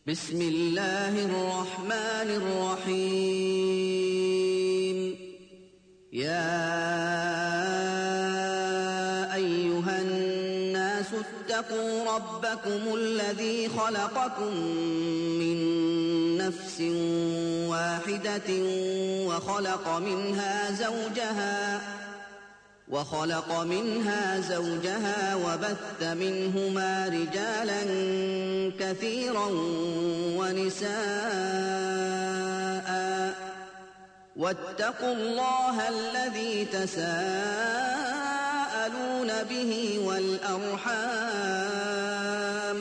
بسم الله الرحمن الرحيم. يا أيها الناس اتقوا ربكم الذي خلقكم من نفس واحدة وخلق منها زوجها وبث منهما رجالا كثيرا ونساء، واتقوا الله الذي تساءلون به والأرحام،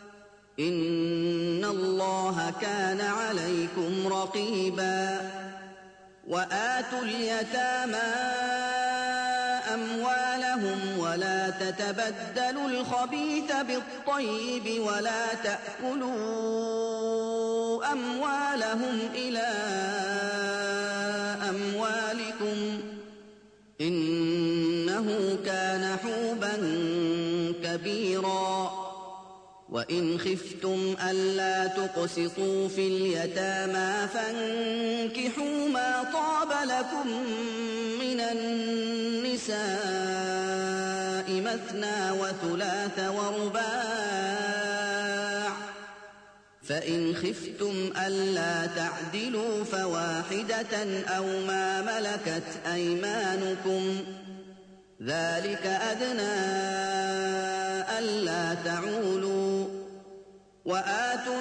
إن الله كان عليكم رقيبا. وآتوا اليتامى أموالهم ولا تتبدلوا الخبيث بالطيب ولا تأكلوا أموالهم إلى أموالكم، إنه كان حوبا كبيرا. وإن خفتم ألا تقسطوا في اليتامى فانكحوا ما طاب لكم من النساء مثنى وثلاث ورباع، فإن خفتم ألا تعدلوا فواحدة أو ما ملكت أيمانكم، ذلك أدنى ألا تعولوا. وآتوا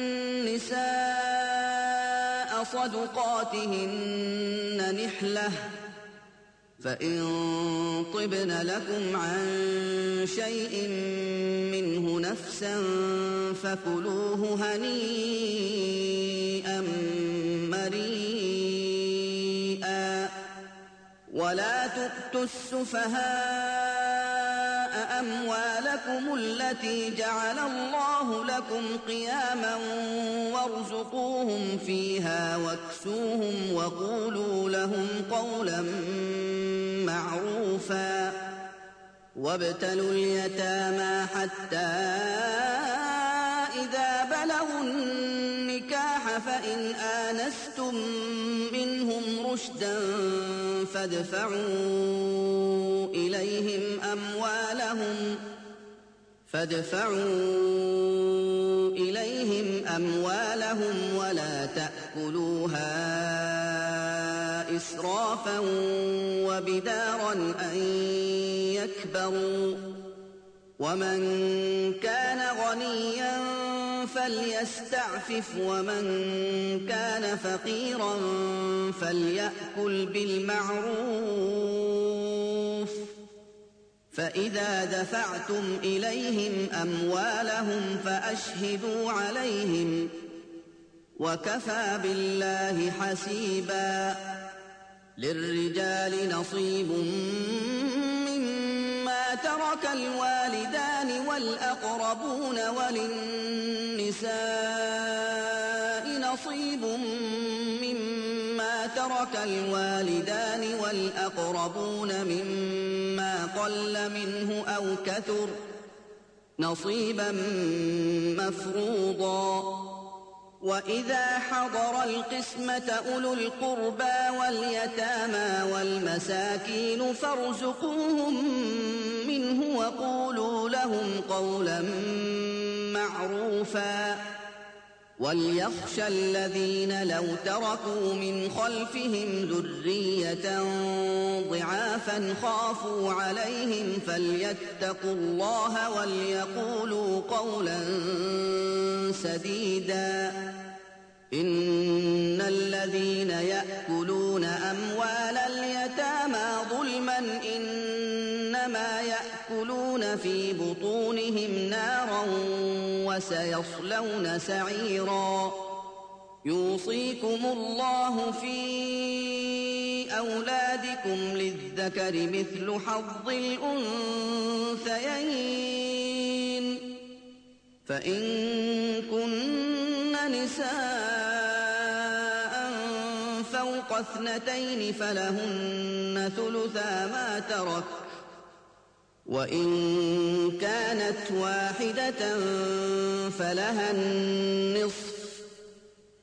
النساء صدقاتهن نحلة، فإن طبن لكم عن شيء منه نفسا فكلوه هنيئا مريئا. ولا تؤتوا السفهاء أموالكم التي جعل الله لكم قياما وارزقوهم فيها واكسوهم وقولوا لهم قولا معروفا. وابتلوا اليتامى حتى إذا بلغوا النكاح فإن آنستم منهم رشدا فادفعوا إليهم أموالهم ولا تأكلوها إسرافا وبدارا أن يكبروا. ومن كان غنيا فليستعفف ومن كان فقيرا فليأكل بالمعروف. فإذا دفعتم إليهم أموالهم فأشهدوا عليهم، وكفى بالله حسيبا. للرجال نصيب مما ترك الوالدان والأقربون، وللنساء نصيب مما ترك الوالدان والأقربون مما قل منه أو كثر، نصيبا مفروضا. وإذا حضر القسمة أولو القربى واليتامى والمساكين فارزقوهم منه وقولوا لهم قولا معروفا. وليخشى الذين لو تركوا من خلفهم ذرية ضعافا خافوا عليهم فليتقوا الله وليقولوا قولا سديدا. إن الذين يأكلون أموال اليتامى ظلما إنما يأكلون في بطونهم نارا وسيصلون سعيرا. يوصيكم الله في أولادكم للذكر مثل حظ الأنثيين، فإن كن نساء فوق 2 فلهن ثلثا ما ترك، وإن كانت واحدة فلها النصف،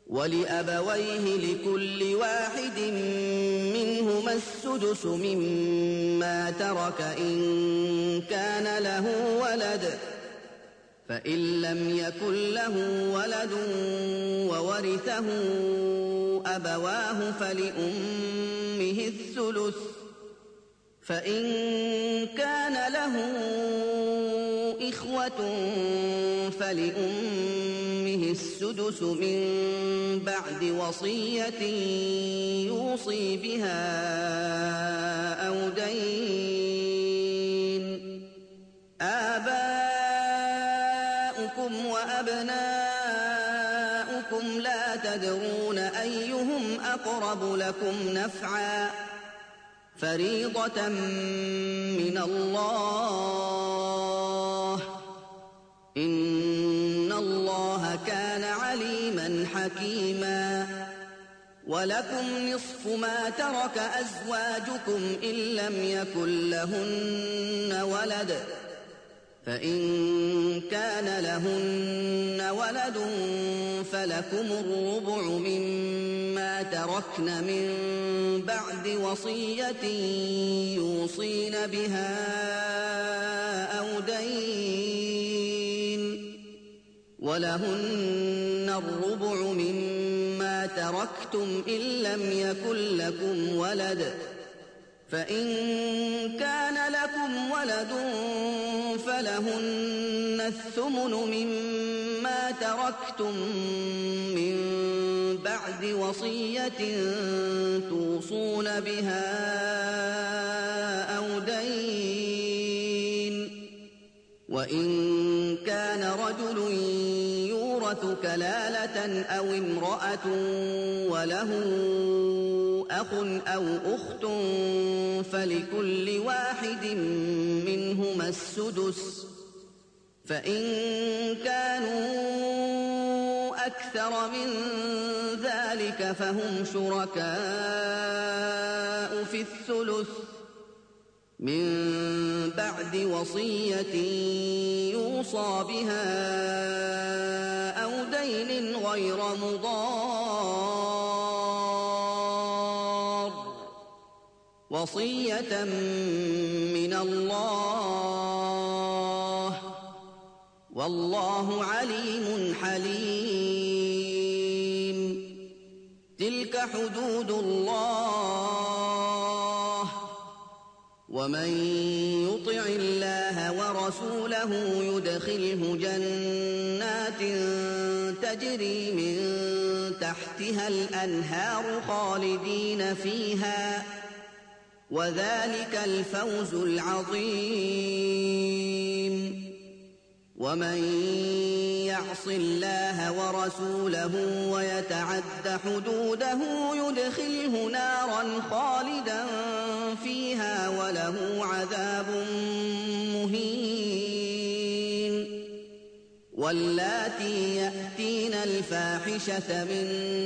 ولأبويه لكل واحد منهما السدس مما ترك إن كان له ولد، فإن لم يكن له ولد وورثه أبواه فلأمه الثلث، فإن كان له إخوة فلأمه السدس من بعد وصية يوصي بها أو دين. آباؤكم وأبناؤكم لا تدرون أيهم أقرب لكم نفعا، فريضة من الله، إن الله كان عليما حكيما. ولكم نصف ما ترك أزواجكم إن لم يكن لهن ولد، فإن كان لهن ولد فلكم الربع مما تركن من بعد وصية يوصين بها أو دين، ولهن الربع مما تركتم إن لم يكن لكم ولد، فإن كان لكم ولد فلهن الثمن مما تركتم من بعد وصية توصون بها أو دين. وإن كان رجل يورث كلالة أو امرأة وله أخ أو أخت فلكل واحد منهما السدس، فإن كانوا أكثر من ذلك فهم شركاء في الثلث من بعد وصية يوصى بها أو دين غير مضار، وصية من الله، والله عليم حليم. تلك حدود الله، ومن يطع الله ورسوله يدخله جنات تجري من تحتها الأنهار خالدين فيها، وذلك الفوز العظيم. ومن يعص الله ورسوله ويتعد حدوده يدخله نارا خالدا فيها وله عذاب مهين. واللاتي يأتين الفاحشة من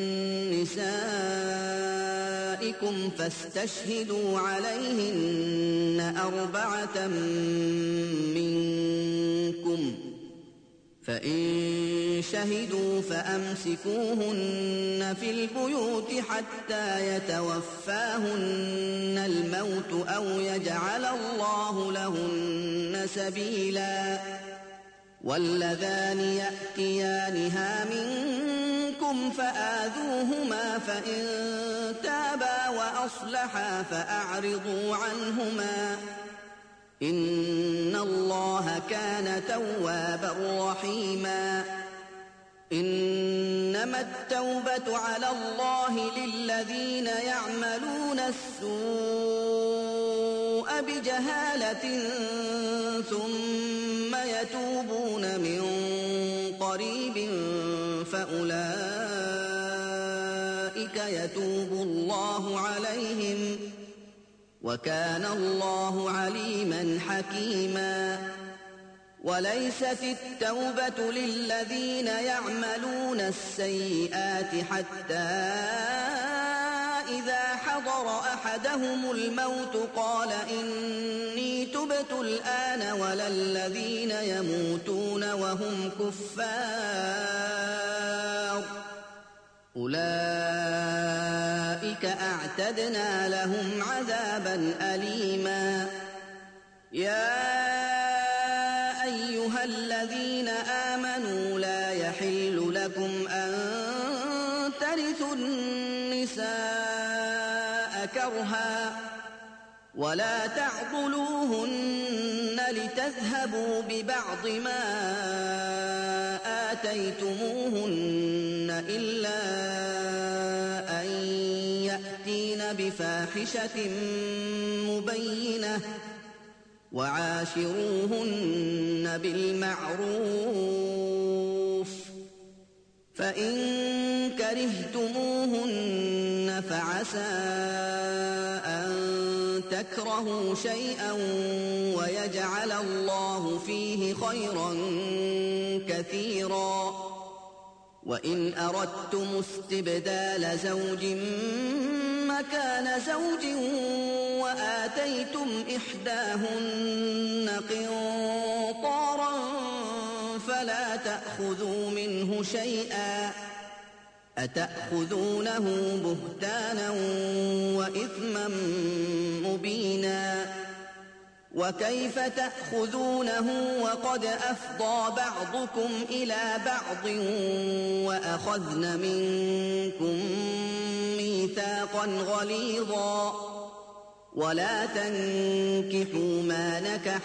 نسائكم فاستشهدوا عليهن 4 منكم، فإن شهدوا فأمسكوهن في البيوت حتى يتوفاهن الموت أو يجعل الله لهن سبيلا. واللذان يأتيانها منكم فآذوهما، فإن تابا وأصلحا فأعرضوا عنهما، إن الله كان توابا رحيما. إنما التوبة على الله للذين يعملون السوء بجهالة ثم يتوبون من قريب فأولئك يتوب الله عليهم، وكان الله عليما حكيما. وليست التوبة للذين يعملون السيئات حتى إذا حضر أحدهم الموت قال إني تبت الآن، ولا الذين يموتون وهم كفار أولئك أعتدنا لهم عذابا أليما يا أيها الذين آمنوا لا يحل لكم أن ترثوا النساء كرها ولا تعضلوهن لتذهبوا ببعض ما آتيتموهن إلا أن يأتين بفاحشة مبينة وعاشروهن بالمعروف فإن كرهتموهن فعسى أن تكرهوا شيئا ويجعل الله فيه خيرا كثيرا وإن أردتم استبدال زوج مكان زوج وآتيتم إحداهن قنطارا فلا تأخذوا منه شيئا أتأخذونه بهتانا وإثما مبينا وكيف تأخذونه وقد أفضى بعضكم إلى بعض وأخذن منكم ميثاقا غليظا ولا تنكحوا ما نكح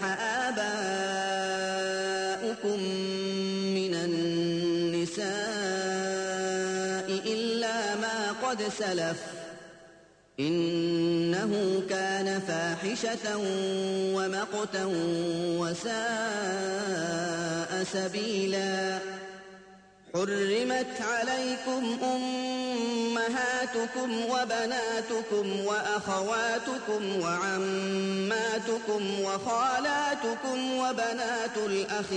آباؤكم من النساء إلا ما قد سلف إنه كان فاحشة ومقتا وساء سبيلا حرمت عليكم أمهاتكم وبناتكم وأخواتكم وعماتكم وخالاتكم وبنات الأخ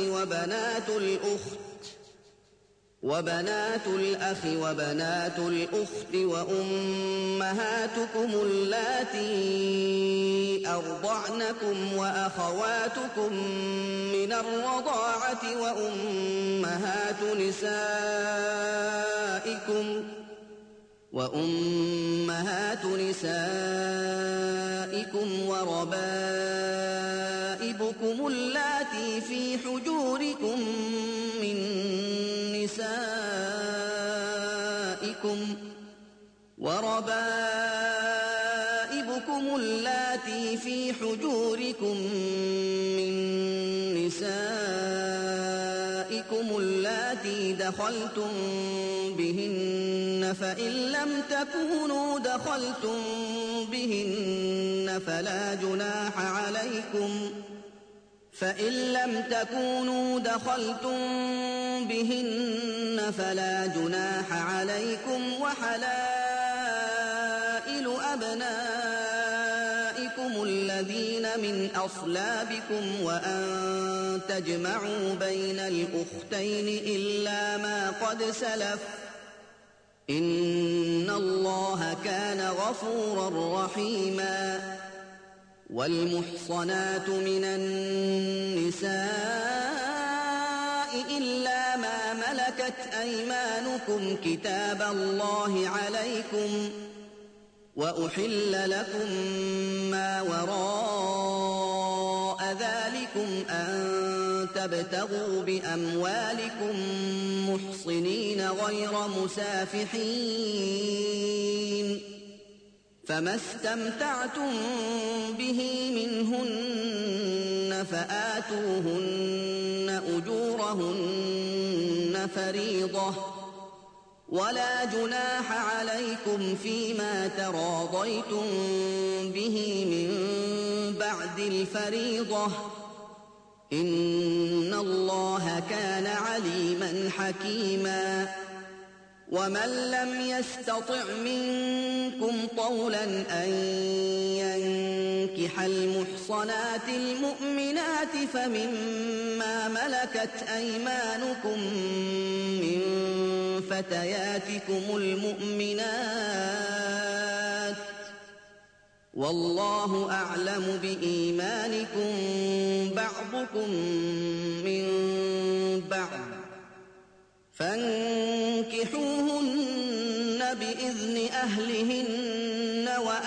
وبنات الأخت وأمهاتكم اللاتي أرضعنكم وأخواتكم من الرضاعة وأمهات نسائكم وربائبكم اللاتي في حجوركم من نسائكم اللاتي دخلتم بهن فإن لم تكونوا دخلتم بهن فلا جناح عليكم وحلائل أبنائكم الذين من أصلابكم وأن تجمعوا بين الأختين إلا ما قد سلف إن الله كان غفورا رحيما والمحصنات من النساء إلا ما ملكت أيمانكم كتاب الله عليكم وأحل لكم ما وراء ذلكم أن تبتغوا بأموالكم محصنين غير مسافحين فما استمتعتم به منهن فآتوهن أجورهن فريضة ولا جناح عليكم فيما تراضيتم به من بعد الفريضة إن الله كان عليما حكيما ومن لم يستطع منكم طولا أن ينكح المحصنات المؤمنات فمما ملكت أيمانكم من فتياتكم المؤمنات والله أعلم بإيمانكم بعضكم من بعض فانكحوهن بإذن أهلهن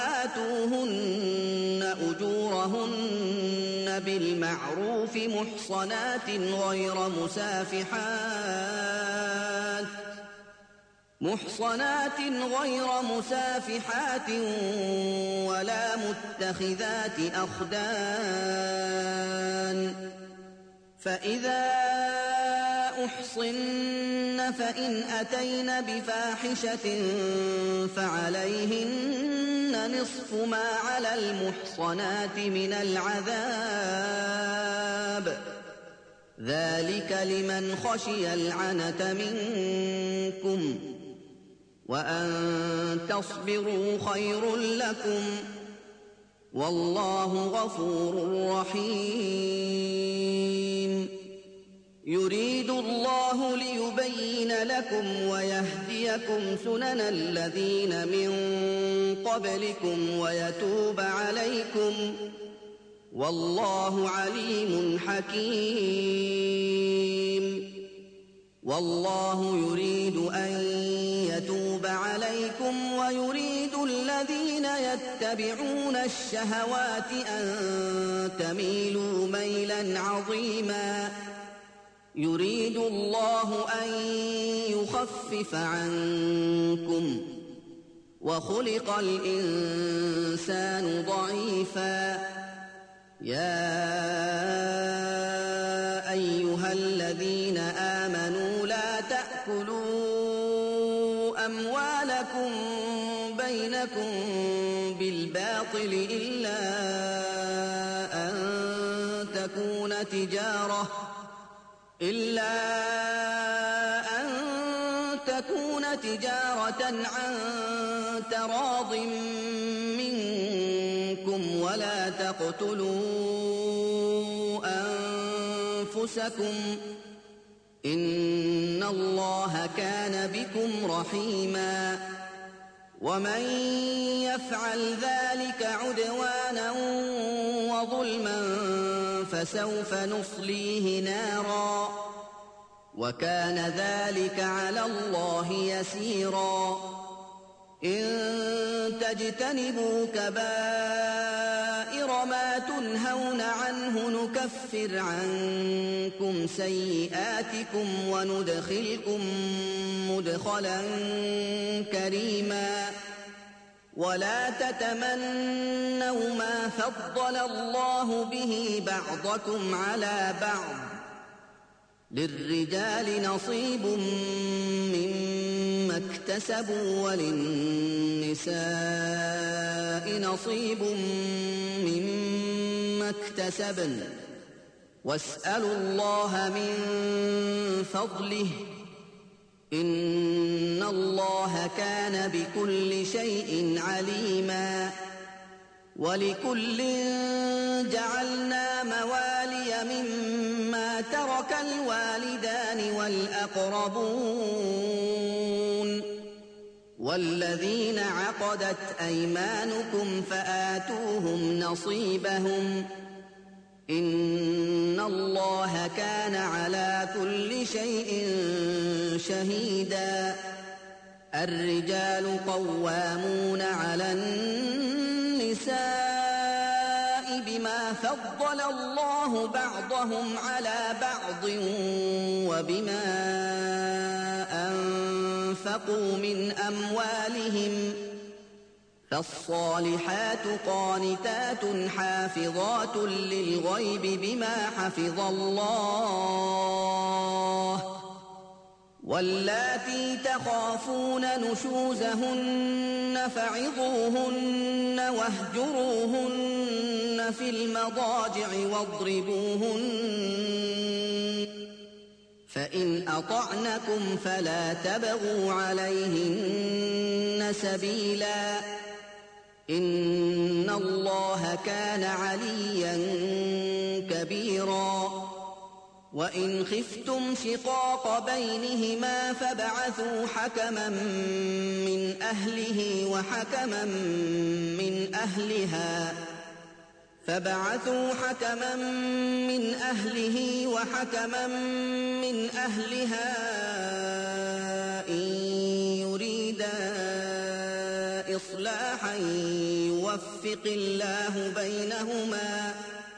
وآتوهن أجورهن بالمعروف محصنات غير مسافحات ولا متخذات أخدان فإذا أحصن فإن أتين بفاحشة فعليهن نصف ما على المحصنات من العذاب ذلك لمن خشي العنة منكم وأن تصبروا خير لكم والله غفور رحيم يريد الله ليبين لكم ويهديكم سنن الذين من قبلكم ويتوب عليكم والله عليم حكيم والله يريد أن يتوب عليكم ويريد الذين يتبعون الشهوات أن تميلوا ميلا عظيما يريد الله أن يخفف عنكم وخلق الإنسان ضعيفا يا أيها الذين آمنوا لا تأكلوا أموالكم بينكم بالباطل إلا أن تكون تجارة عن تراض منكم ولا تقتلوا أنفسكم إن الله كان بكم رحيما ومن يفعل ذلك عدوانا وظلما فسوف نصليه نارا وكان ذلك على الله يسيرا إن تجتنبوا كبائر ما تنهون عنه نكفر عنكم سيئاتكم وندخلكم مدخلا كريما ولا تتمنوا ما فضل الله به بعضكم على بعض للرجال نصيب مما اكتسبوا وللنساء نصيب مما اكتسبن واسألوا الله من فضله إن الله كان بكل شيء عليما ولكل جعلنا موالي مما ترك الوالدان والأقربون والذين عقدت أيمانكم فآتوهم نصيبهم إن الله كان على كل شيء شهيدا الرجال قوامون على النساء بما فضل الله بعضهم على بعض وبما أنفقوا من أموالهم فالصالحات قانتات حافظات للغيب بما حفظ الله واللاتي تخافون نشوزهن فعظوهن واهجروهن في المضاجع واضربوهن فإن أطعنكم فلا تبغوا عليهن سبيلا إن الله كان عليا كبيرا وإن خفتم شقاق بينهما فابعثوا حكما من أهله وحكما من أهلها إن يريدا إصلاحا يوفق الله بينهما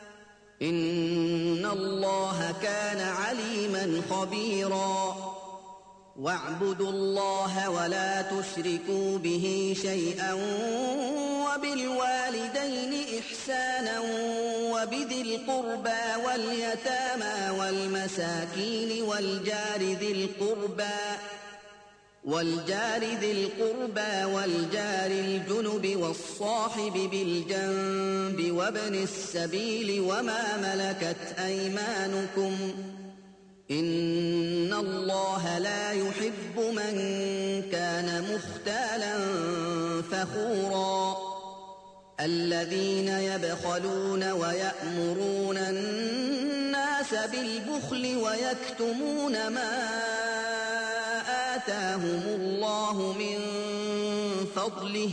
إن الله كان عليما خبيرا واعبدوا الله ولا تشركوا به شيئا وبالوالدين إحسانا وبذي القربى واليتامى والمساكين والجار ذي القربى والجار الجنب والصاحب بالجنب وابن السبيل وما ملكت أيمانكم إن الله لا يحب من كان مختالا فخورا الذين يبخلون ويأمرون الناس بالبخل ويكتمون ما آتاهم الله من فضله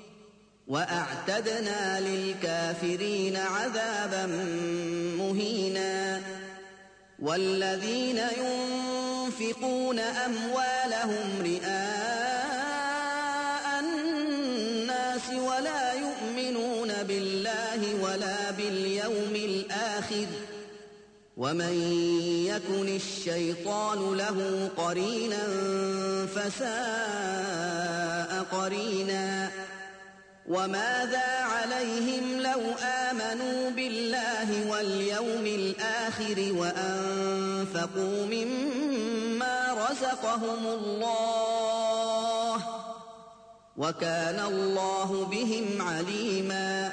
وأعتدنا للكافرين عذابا مهينا والذين ينفقون أموالهم رئاء الناس ولا يؤمنون بالله ولا باليوم الآخر ومن يكن الشيطان له قرينا فساء قرينا وماذا عليهم لو آمنوا بالله واليوم الآخر وأنفقوا مما رزقهم الله وكان الله بهم عليما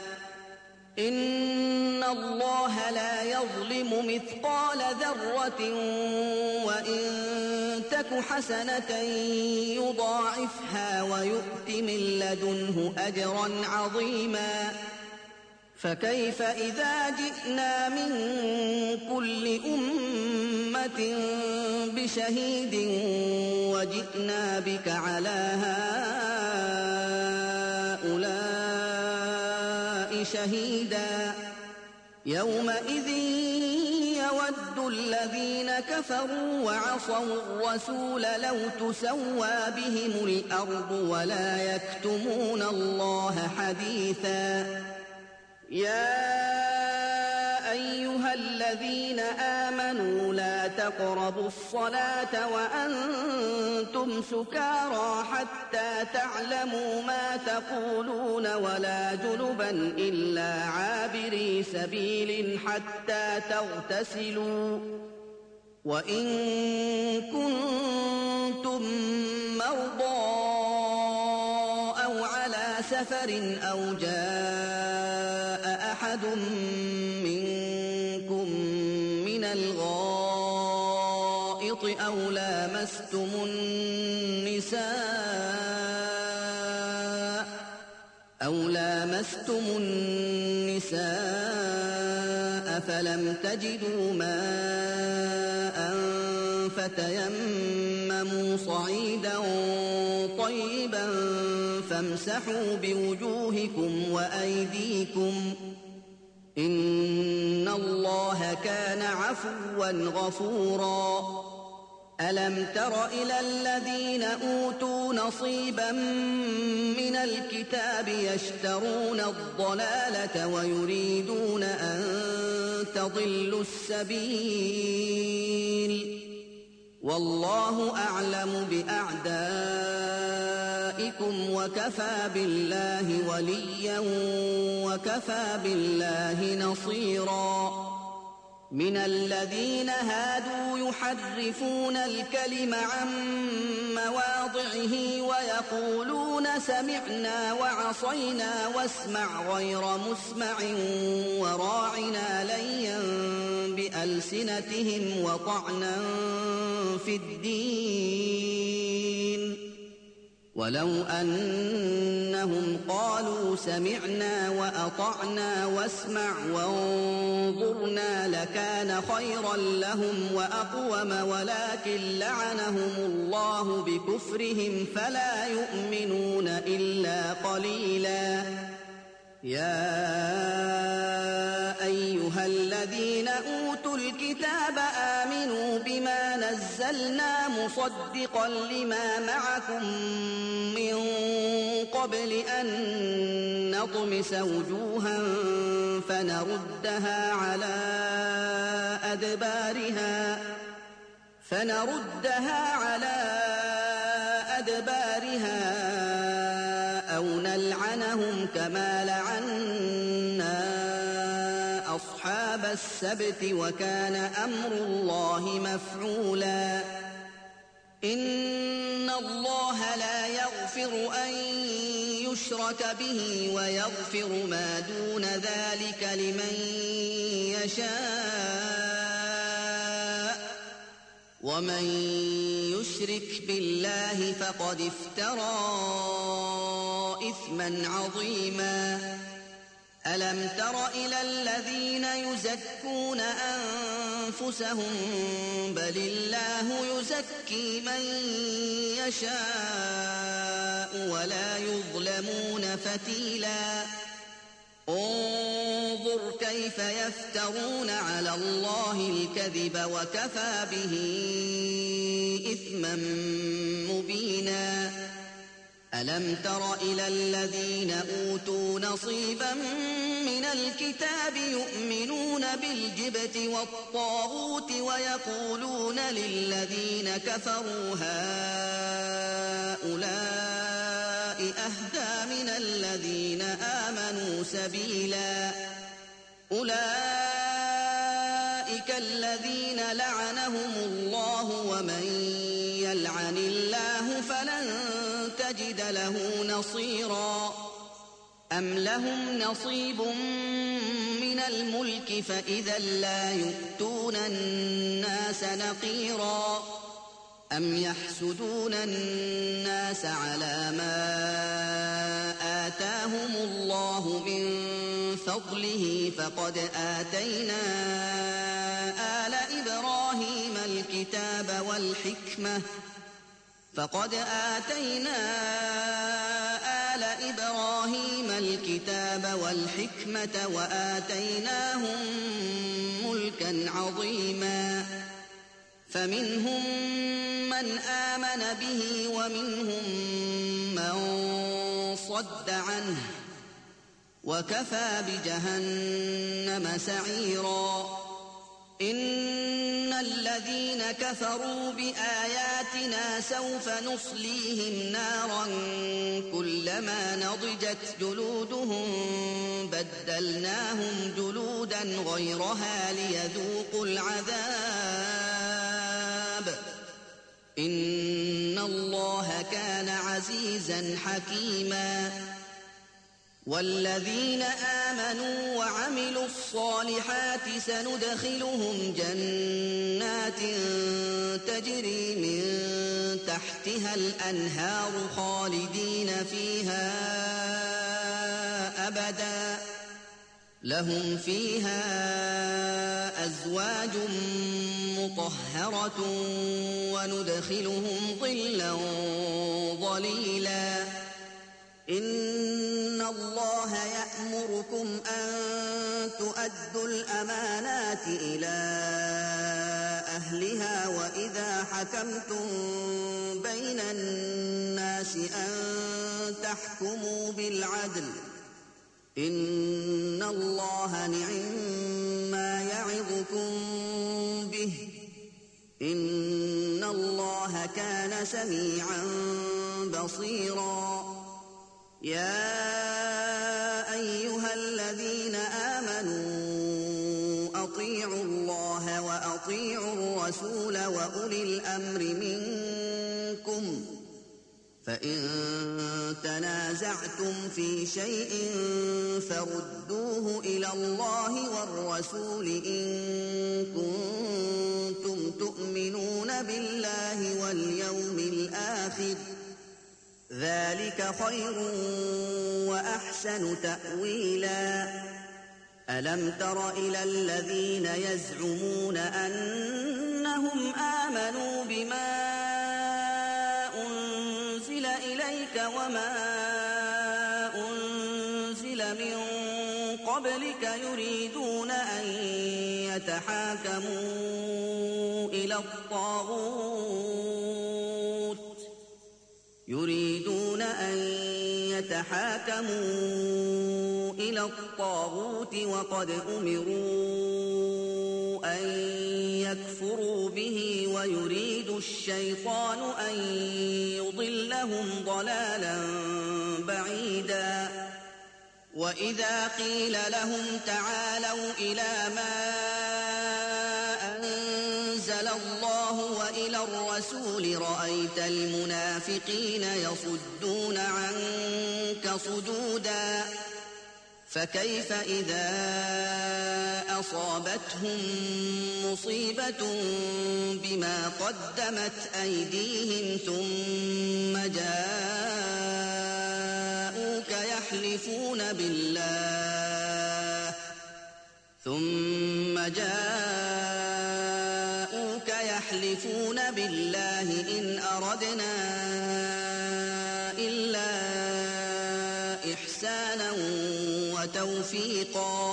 إن الله لا يظلم مثقال ذرة وإن تك حسنة يضاعفها ويؤت من لدنه أجرا عظيما فكيف إذا جئنا من كل أمة بشهيد وجئنا بك على هؤلاء شهيدا يومئذ يود الذين كفروا وعصوا الرسول لو تسوى بهم الأرض ولا يكتمون الله حديثا يا أيها الذين آمنوا لا تقربوا الصلاة وأنتم سكارى حتى تعلموا ما تقولون ولا جنبا إلا عابري سبيل حتى تغتسلوا وإن كنتم مرضى أو على سفر أو جاء أحد منكم من الغائط أو لامستم النساء فلم تجدوا ماء فتيمموا صعيدا طيبا فامسحوا بوجوهكم وأيديكم إن الله كان عفوا غفورا ألم تر إلى الذين أوتوا نصيبا من الكتاب يشترون الضلالة ويريدون أن تضلوا السبيل والله أعلم بأعدائكم وكفى بالله وليا وكفى بالله نصيرا من الذين هادوا يحرفون الكلم عن مواضعه ويقولون سمعنا وعصينا واسمع غير مسمع وراعنا ليا بألسنتهم وطعنا في الدين ولو أنهم قالوا سمعنا وأطعنا واسمع وانظرنا لكان خيرا لهم وأقوم ولكن لعنهم الله بكفرهم فلا يؤمنون إلا قليلا يا أيها الذين أوتوا الكتاب آمنوا بما نزلنا مصدقا لما معكم من قبل أن نطمس وجوها فنردها على أدبارها أو نلعنهم كما لعنا أصحاب السبت وكان أمر الله مفعولا إن الله لا يغفر أن يشرك به ويغفر ما دون ذلك لمن يشاء ومن يشرك بالله فقد افترى إثما عظيما ألم تر إلى الذين يزكون أنفسهم بل الله يزكي من يشاء ولا يظلمون فتيلا انظر كيف يفترون على الله الكذب وكفى به إثما مبينا ألم تر إلى الذين أوتوا نصيبا من الكتاب يؤمنون بالجبت والطاغوت ويقولون للذين كفروا هؤلاء أهدى من الذين آمنوا سبيلا أولئك الذين لعنهم الله ومن يلعن الله فلن تجد له نصيرا أم لهم نصيب من الملك فإذا لا يؤتون الناس نقيرا أم يحسدون الناس على ما آتاهم الله من فضله فقد آتينا آل إبراهيم الكتاب والحكمة وآتيناهم ملكا عظيما فمنهم من آمن به ومنهم من صد عنه وكفى بجهنم سعيرا إن الذين كفروا بآياتنا سوف نصليهم نارا كلما نضجت جلودهم بدلناهم جلودا غيرها ليذوقوا العذاب إن الله كان عزيزا حكيما والذين آمنوا وعملوا الصالحات سندخلهم جنات تجري من تحتها الأنهار خالدين فيها أبدا لهم فيها أزواج مطهرة وندخلهم ظلا ظليلا إن الله يأمركم أن تؤدوا الأمانات إلى أهلها وإذا حكمتم بين الناس أن تحكموا بالعدل إن الله نعما يعظكم به إن الله كان سميعا بصيرا يا أيها الذين آمنوا أطيعوا الله وأطيعوا الرسول وأولي الأمر منكم فإن تنازعتم في شيء فردوه إلى الله والرسول إن كنتم تؤمنون بالله واليوم الآخر ذلك خير وأحسن تأويلا ألم تر إلى الذين يزعمون أنهم آمنوا بما أنزل إليك وما أنزل من قبلك يريدون أن يتحاكموا إلى الطاغوت يتحاكموا إلى الطاغوت وقد أمروا أن يكفروا به ويريد الشيطان أن يضلهم ضلالا بعيدا وإذا قيل لهم تعالوا إلى ما أنزل الله وإلى الرسول رأيت المنافقين يصدون عنك صدودا فكيف إذا أصابتهم مصيبة بما قدمت أيديهم ثم جاءوك يحلفون بالله إن أردنا إلا إحسانا وتوفيقا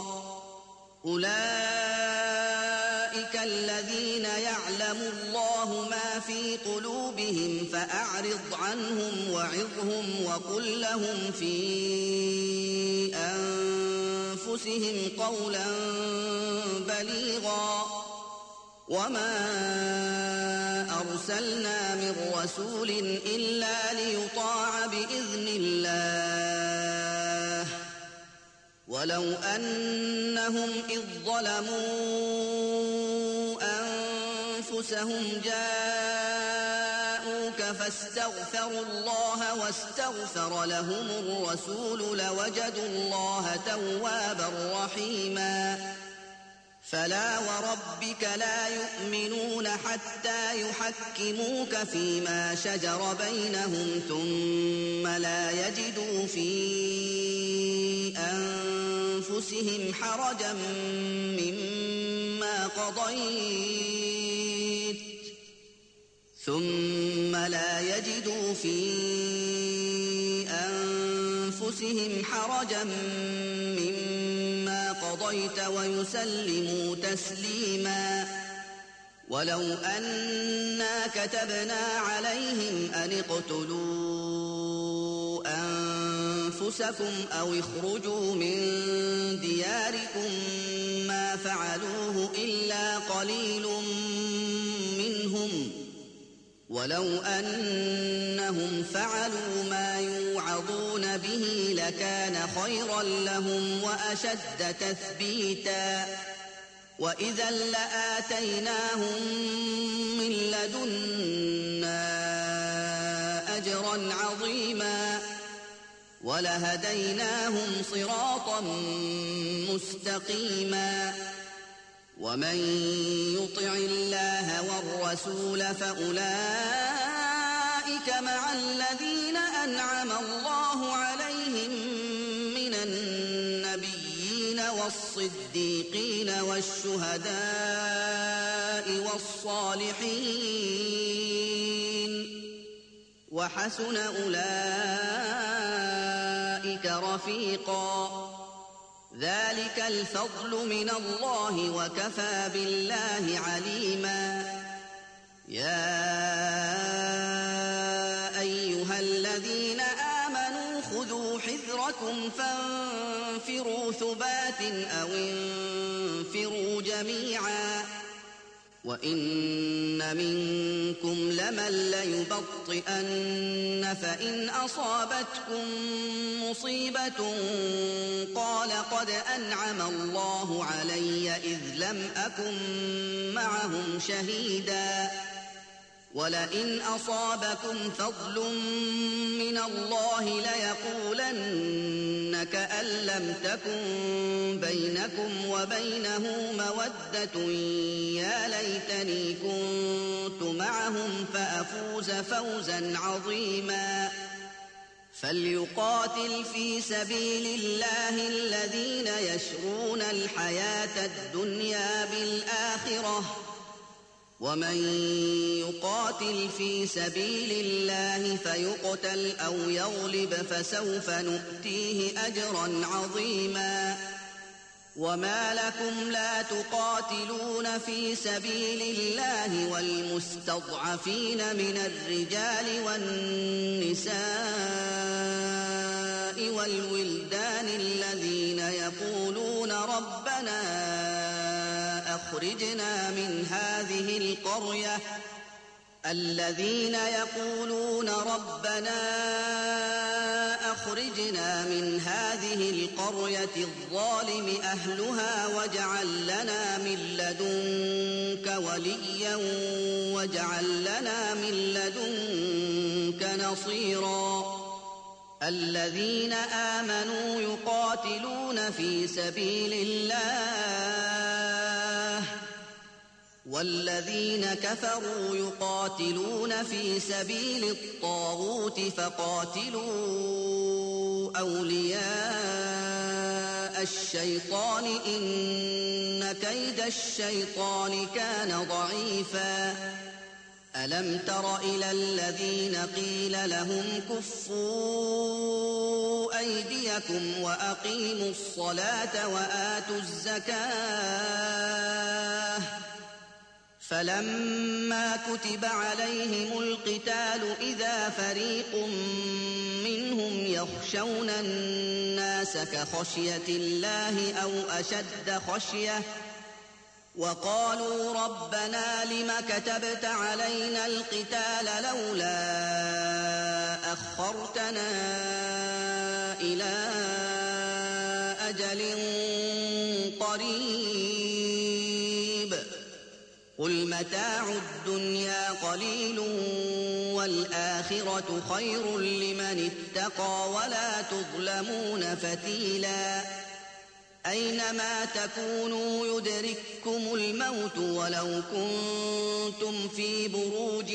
أولئك الذين يعلم الله ما في قلوبهم فأعرض عنهم وعظهم وقل لهم في أنفسهم قولا بليغا وما أرسلنا من رسول إلا ليطاع بإذن الله ولو أنهم إذ ظلموا أنفسهم جاءوك فاستغفروا الله واستغفر لهم الرسول لوجدوا الله توابا رحيما فلا وربك لا يؤمنون حتى يحكموك فيما شجر بينهم ثم لا يجدوا في أنفسهم حرجا مما قضيت ويسلموا تسليما ولو أنا كتبنا عليهم أن اقتلوا أنفسكم أو اخرجوا من دياركم ما فعلوه إلا قليل منهم ولو أنهم فعلوا ما يوعظون به لكان خيرا لهم وأشد تثبيتا وإذا لآتيناهم من لدنا أجرا عظيما ولهديناهم صراطا مستقيما ومن يطع الله والرسول فأولئك مع الذين أنعم الله عليهم من النبيين والصديقين والشهداء والصالحين وحسن أولئك رفيقا ذلك الفضل من الله وكفى بالله عليما يا أيها الذين آمنوا خذوا حذركم فانفروا ثبات أو انفروا جميعا وإن منكم لمن ليبطئن فإن أصابتكم مصيبة قال قد أنعم الله علي إذ لم أكن معهم شهيدا ولئن أصابكم فضل من الله ليقولن كأن لم تكن بينكم وبينه مودة يا ليتني كنت معهم فأفوز فوزا عظيما فليقاتل في سبيل الله الذين يشرون الحياة الدنيا بالآخرة ومن يقاتل في سبيل الله فيقتل أو يغلب فسوف نؤتيه أجرا عظيما وما لكم لا تقاتلون في سبيل الله والمستضعفين من الرجال والنساء والولدان الذين يقولون ربنا أخرجنا من هذه القرية الظالم أهلها واجعل لنا من لدنك وليا واجعل لنا من لدنك نصيرا الذين آمنوا يقاتلون في سبيل الله والذين كفروا يقاتلون في سبيل الطاغوت فقاتلوا أولياء الشيطان إن كيد الشيطان كان ضعيفا ألم تر إلى الذين قيل لهم كفوا أيديكم وأقيموا الصلاة وآتوا الزكاة فلما كتب عليهم القتال إذا فريق منهم يخشون الناس كخشية الله أو أشد خشية وقالوا ربنا لم كتبت علينا القتال لولا أخرتنا إلى أجل قريب قل متاع الدنيا قليل والآخرة خير لمن اتقى ولا تظلمون فتيلا أينما تكونوا يدرككم الموت ولو كنتم في بروج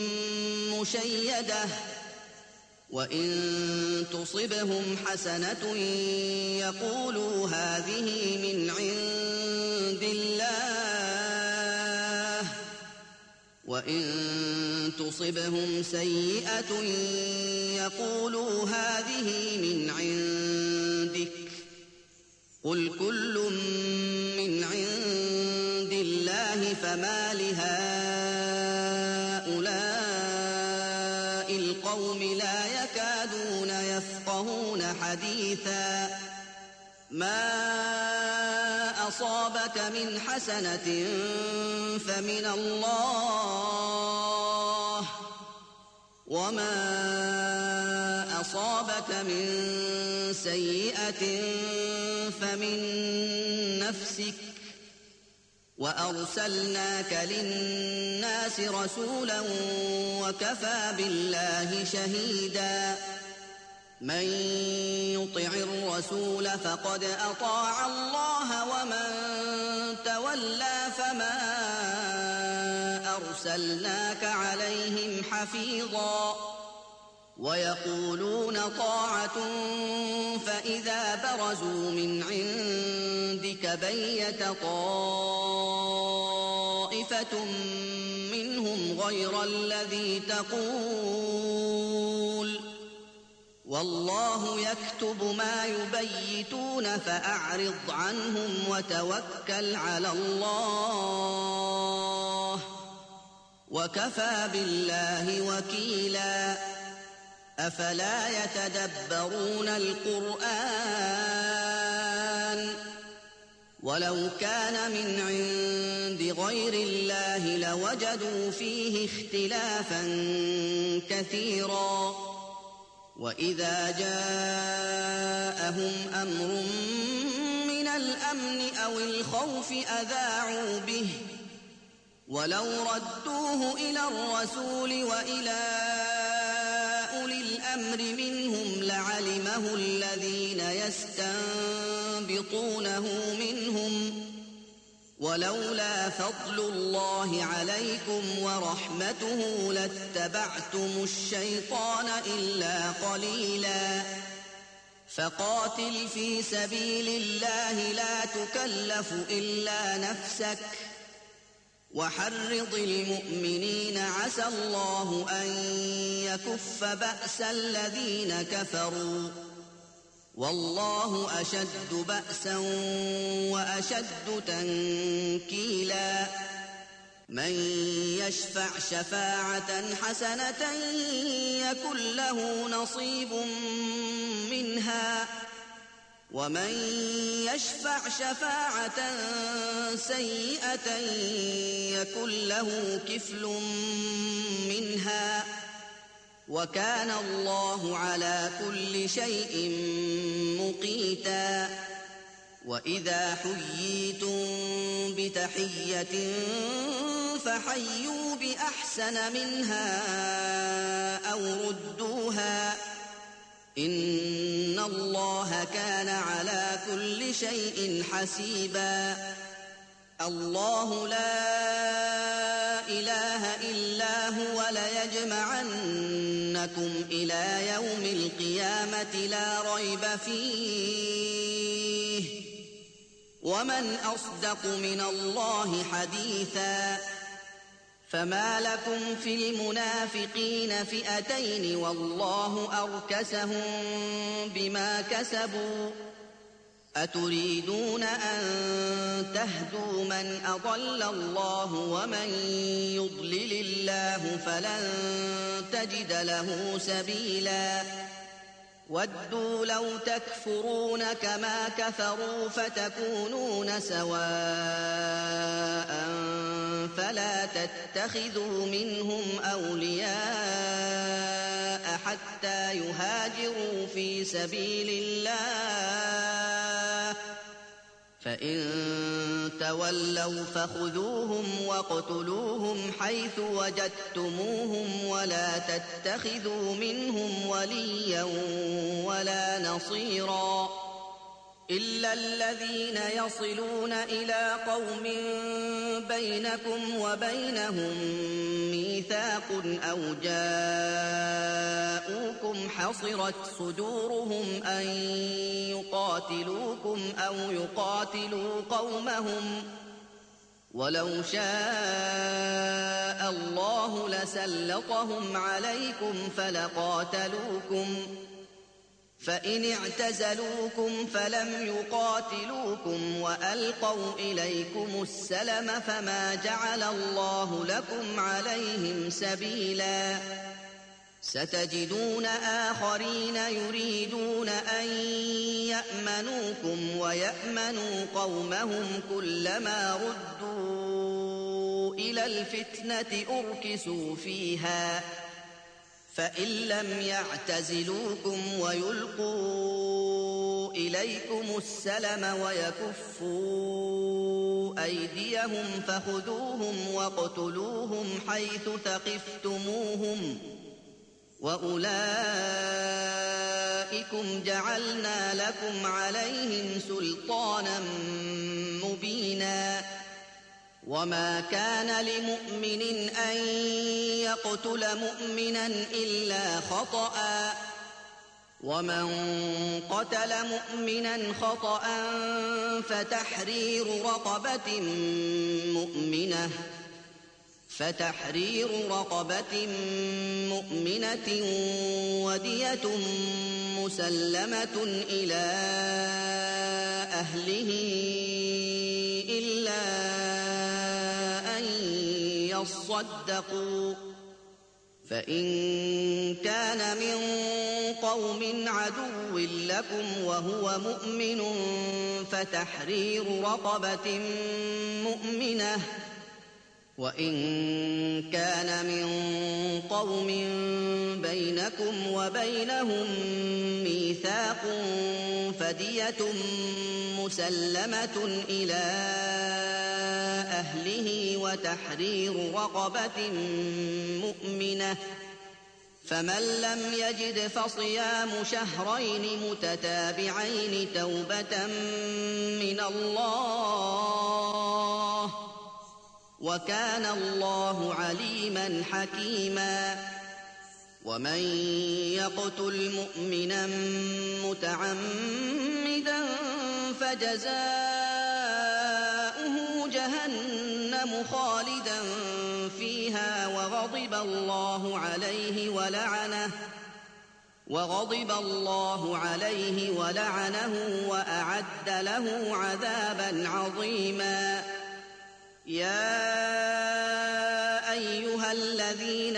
مشيدة وإن تصبهم حسنة يقولوا هذه من عند الله وإن تصبهم سيئة يقولوا هذه من عندك قل كل من عند الله فما لهؤلاء القوم لا يكادون يفقهون حديثا ما أصابك من حسنة فمن الله وما أصابك من سيئة فمن نفسك وأرسلناك للناس رسولا وكفى بالله شهيدا من يطع الرسول فقد أطاع الله ومن تولى فما أرسلناك عليهم حفيظا ويقولون طاعة فإذا برزوا من عندك بيت طائفة منهم غير الذي تقول والله يكتب ما يبيتون فأعرض عنهم وتوكل على الله وكفى بالله وكيلا أفلا يتدبرون القرآن ولو كان من عند غير الله لوجدوا فيه اختلافا كثيرا وإذا جاءهم أمر من الأمن أو الخوف أذاعوا به ولو ردوه إلى الرسول وإلى أولي الأمر منهم لعلمه الذين يستنبطونه منهم ولولا فضل الله عليكم ورحمته لاتبعتم الشيطان إلا قليلا فقاتل في سبيل الله لا تكلف إلا نفسك وحرض المؤمنين عسى الله أن يكف بأس الذين كفروا والله أشد بأسا وأشد تنكيلا من يشفع شفاعة حسنة يكن له نصيب منها ومن يشفع شفاعة سيئة يكن له كفل منها وكان الله على كل شيء مقيتا وإذا حييتم بتحية فحيوا بأحسن منها أو ردوها إن الله كان على كل شيء حسيبا الله لا إله إلا هو ليجمعنكم إلى يوم القيامة لا ريب فيه ومن أصدق من الله حديثا فما لكم في المنافقين فئتين والله أركسهم بما كسبوا أتريدون أن تهدوا من أضل الله ومن يضلل الله فلن تجد له سبيلا ودوا لو تكفرون كما كفروا فتكونون سواء فلا تتخذوا منهم أولياء حتى يهاجروا في سبيل الله فإن تولوا فخذوهم واقتلوهم حيث وجدتموهم ولا تتخذوا منهم وليا ولا نصيرا إلا الذين يصلون إلى قوم بينكم وبينهم ميثاق أو جاءوكم حصرت صدورهم أن يقاتلوكم أو يقاتلوا قومهم ولو شاء الله لسلطهم عليكم فلقاتلوكم فإن اعتزلوكم فلم يقاتلوكم وألقوا إليكم السلم فما جعل الله لكم عليهم سبيلا ستجدون آخرين يريدون أن يأمنوكم ويأمنوا قومهم كلما ردوا إلى الفتنة أركسوا فيها فإن لم يعتزلوكم ويلقوا إليكم السلم ويكفوا أيديهم فخذوهم واقتلوهم حيث ثقفتموهم وأولئكم جعلنا لكم عليهم سلطانا مبينا وما كان لمؤمن أن يقتل مؤمنا إلا خطأ ومن قتل مؤمنا خطأ فتحرير رقبة مؤمنة ودية مسلمة إلى أهله إلا أن يصدقوا فإن كان من قوم عدو لكم وهو مؤمن فتحرير رقبة مؤمنة وإن كان من قوم بينكم وبينهم ميثاق فدية مسلمة إلى أهله وتحرير رقبة مؤمنة فمن لم يجد فصيام شهرين متتابعين توبة من الله وكان الله عليما حكيما ومن يقتل مؤمنا متعمدا فجزاؤه جهنم خالدا فيها وغضب الله عليه ولعنه وأعد له عذابا عظيما يا أيها الذين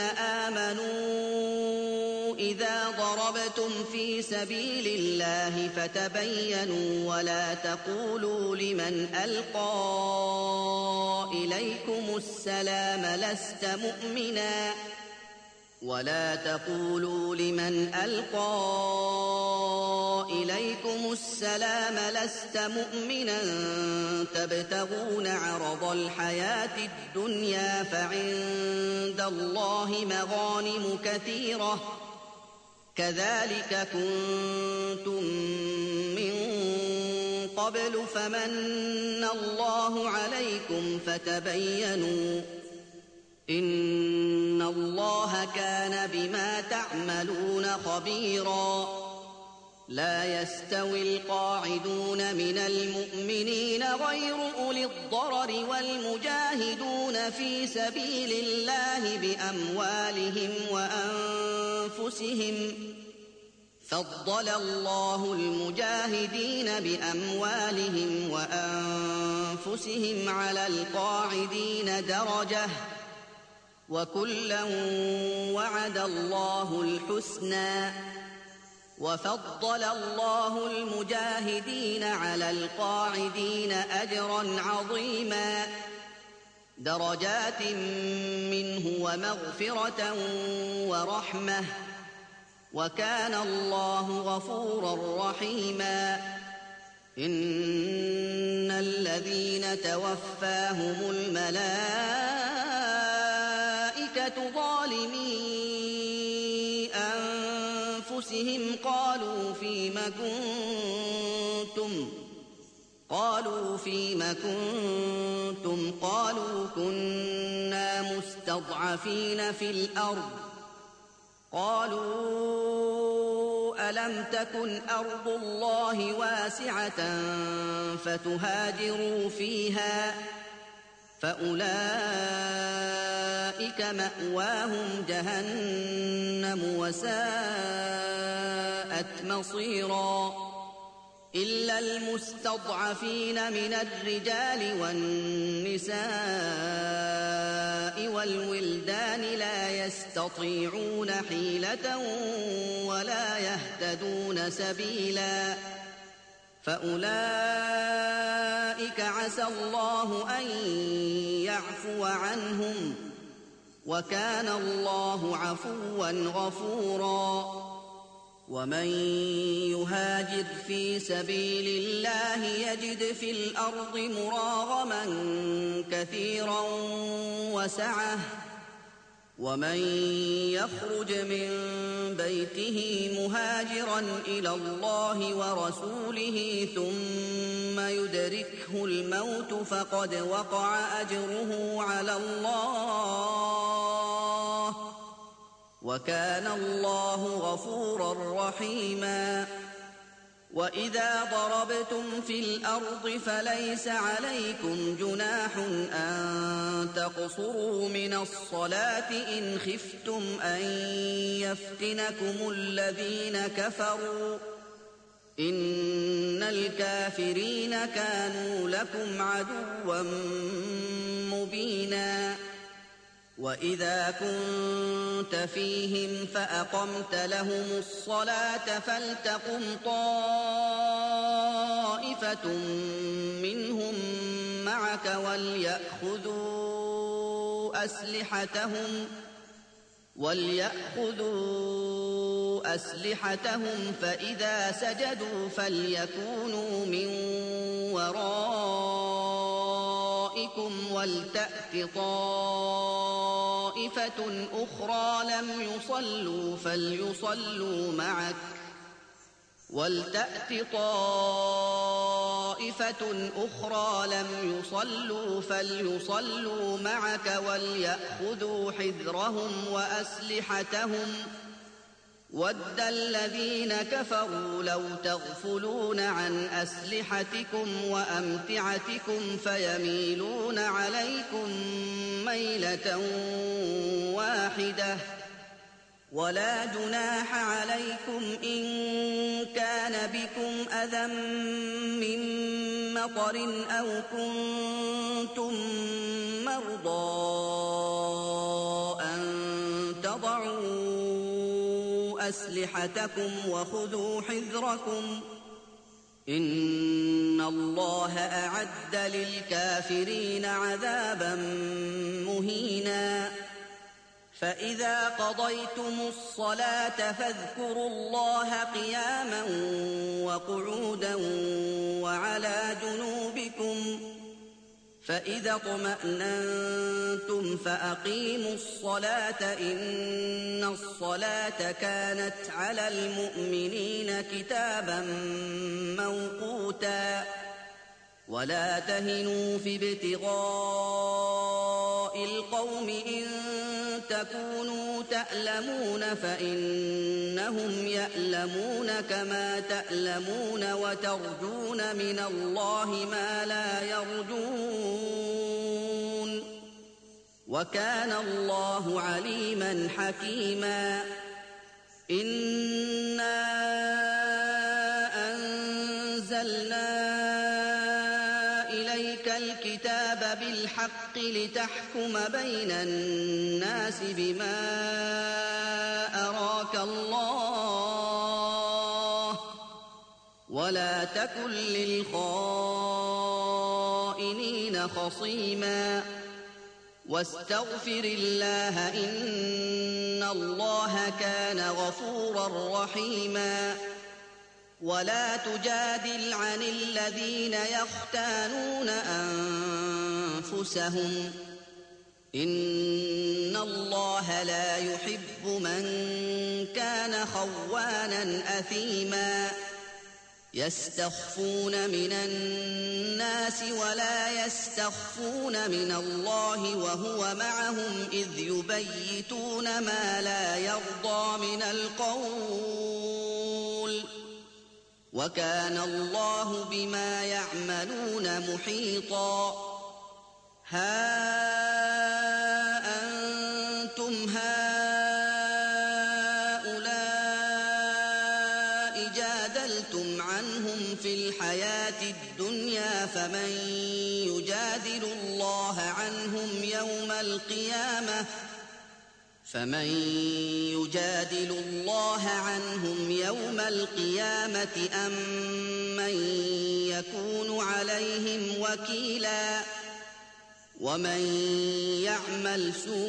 آمنوا إذا ضربتم في سبيل الله فتبينوا ولا تقولوا لمن ألقى إليكم السلام لست مؤمنا تبتغون عرض الحياة الدنيا فعند الله مغانم كثيرة كذلك كنتم من قبل فمن الله عليكم فتبينوا إن الله كان بما تعملون خبيرا لا يستوي القاعدون من المؤمنين غير أولي الضرر والمجاهدون في سبيل الله بأموالهم وأنفسهم فضل الله المجاهدين بأموالهم وأنفسهم على القاعدين درجة وكلا وعد الله الحسنى وفضل الله المجاهدين على القاعدين أجرا عظيما درجات منه ومغفرة ورحمة وكان الله غفورا رحيما إن الذين توفاهم الملائكة ظالمي أنفسهم قالوا فيم كنتم قالوا كنا مستضعفين في الأرض قالوا ألم تكن أرض الله واسعة فتهاجروا فيها فأولئك مأواهم جهنم وساءت مصيرا إلا المستضعفين من الرجال والنساء والولدان لا يستطيعون حيلة ولا يهتدون سبيلا فأولئك عسى الله أن يعفو عنهم وكان الله عفوا غفورا ومن يهاجر في سبيل الله يجد في الأرض مراغما كثيرا وسعة ومن يخرج من بيته مهاجرا إلى الله ورسوله ثم يدركه الموت فقد وقع أجره على الله وكان الله غفورا رحيما وإذا ضربتم في الأرض فليس عليكم جناح أن تقصروا من الصلاة إن خفتم أن يفتنكم الذين كفروا إن الكافرين كانوا لكم عدوا مبينا وإذا كنت فيهم فأقمت لهم الصلاة فلتقم طائفة منهم معك وليأخذوا أسلحتهم فإذا سجدوا فليكونوا من ورائكم ولتأت طائفة أخرى لم يصلوا فليصلوا معك وليأخذوا حذرهم وأسلحتهم وَدَّ الَّذِينَ كَفَرُوا لَوْ تَغْفُلُونَ عَنْ أَسْلِحَتِكُمْ وَأَمْتِعَتِكُمْ فَيَمِيلُونَ عَلَيْكُمْ مَيْلَةً وَاحِدَةً وَلَا جُنَاحَ عَلَيْكُمْ إِن كَانَ بِكُمْ أَذًى مِّن مَّطَرٍ أَوْ كُنتُم أسلحتكم وخذوا حذركم إن الله أعد للكافرين عذابا مهينا فإذا قضيتم الصلاة فاذكروا الله قياما وقعودا وعلى جنوبكم فإذا اطمأننتم فأقيموا الصلاة إن الصلاة كانت على المؤمنين كتابا موقوتا ولا تهنوا في ابتغاء القوم إن تكونوا تألمون فإنهم يألمون كما تألمون وترجون من الله ما لا يرجون وكان الله عليما حكيما إنا أنزلنا إليك الكتاب بالحق لتحكم بين الناس بما أراك الله ولا تكن للخائنين خصيما واستغفر الله إن الله كان غفورا رحيما ولا تجادل عن الذين يختانون أنفسهم إن الله لا يحب من كان خوانا أثيما يستخفون من الناس ولا يستخفون من الله وهو معهم إذ يبيتون ما لا يرضى من القول وكان الله بما يعملون محيطا ها أنتم هؤلاء جادلتم عنهم في الحياة الدنيا فمن يجادل الله عنهم يوم القيامة أم من يكون عليهم وكيلا ومن يعمل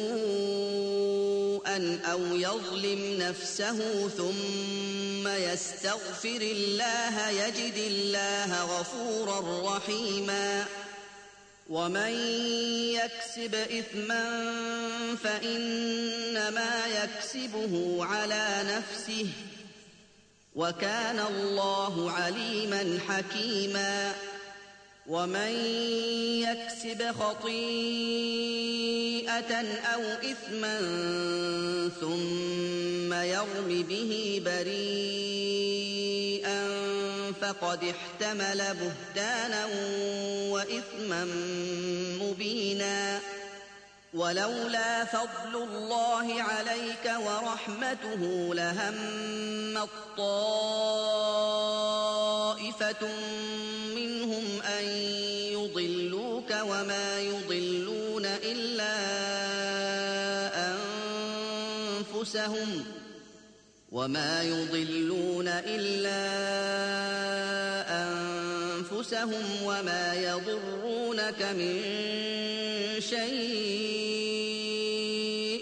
سوءا أو يظلم نفسه ثم يستغفر الله يجد الله غفورا رحيما ومن يكسب إثما فإنما يكسبه على نفسه وكان الله عليما حكيما ومن يكسب خطيئة أو إثما ثم يرم به بريئا فقد احتمل بهتانا وإثما مبينا ولولا فضل الله عليك ورحمته لهمت طائفة منهم أن يضلوك وما يضلون إلا أنفسهم وما يضرونك من شيء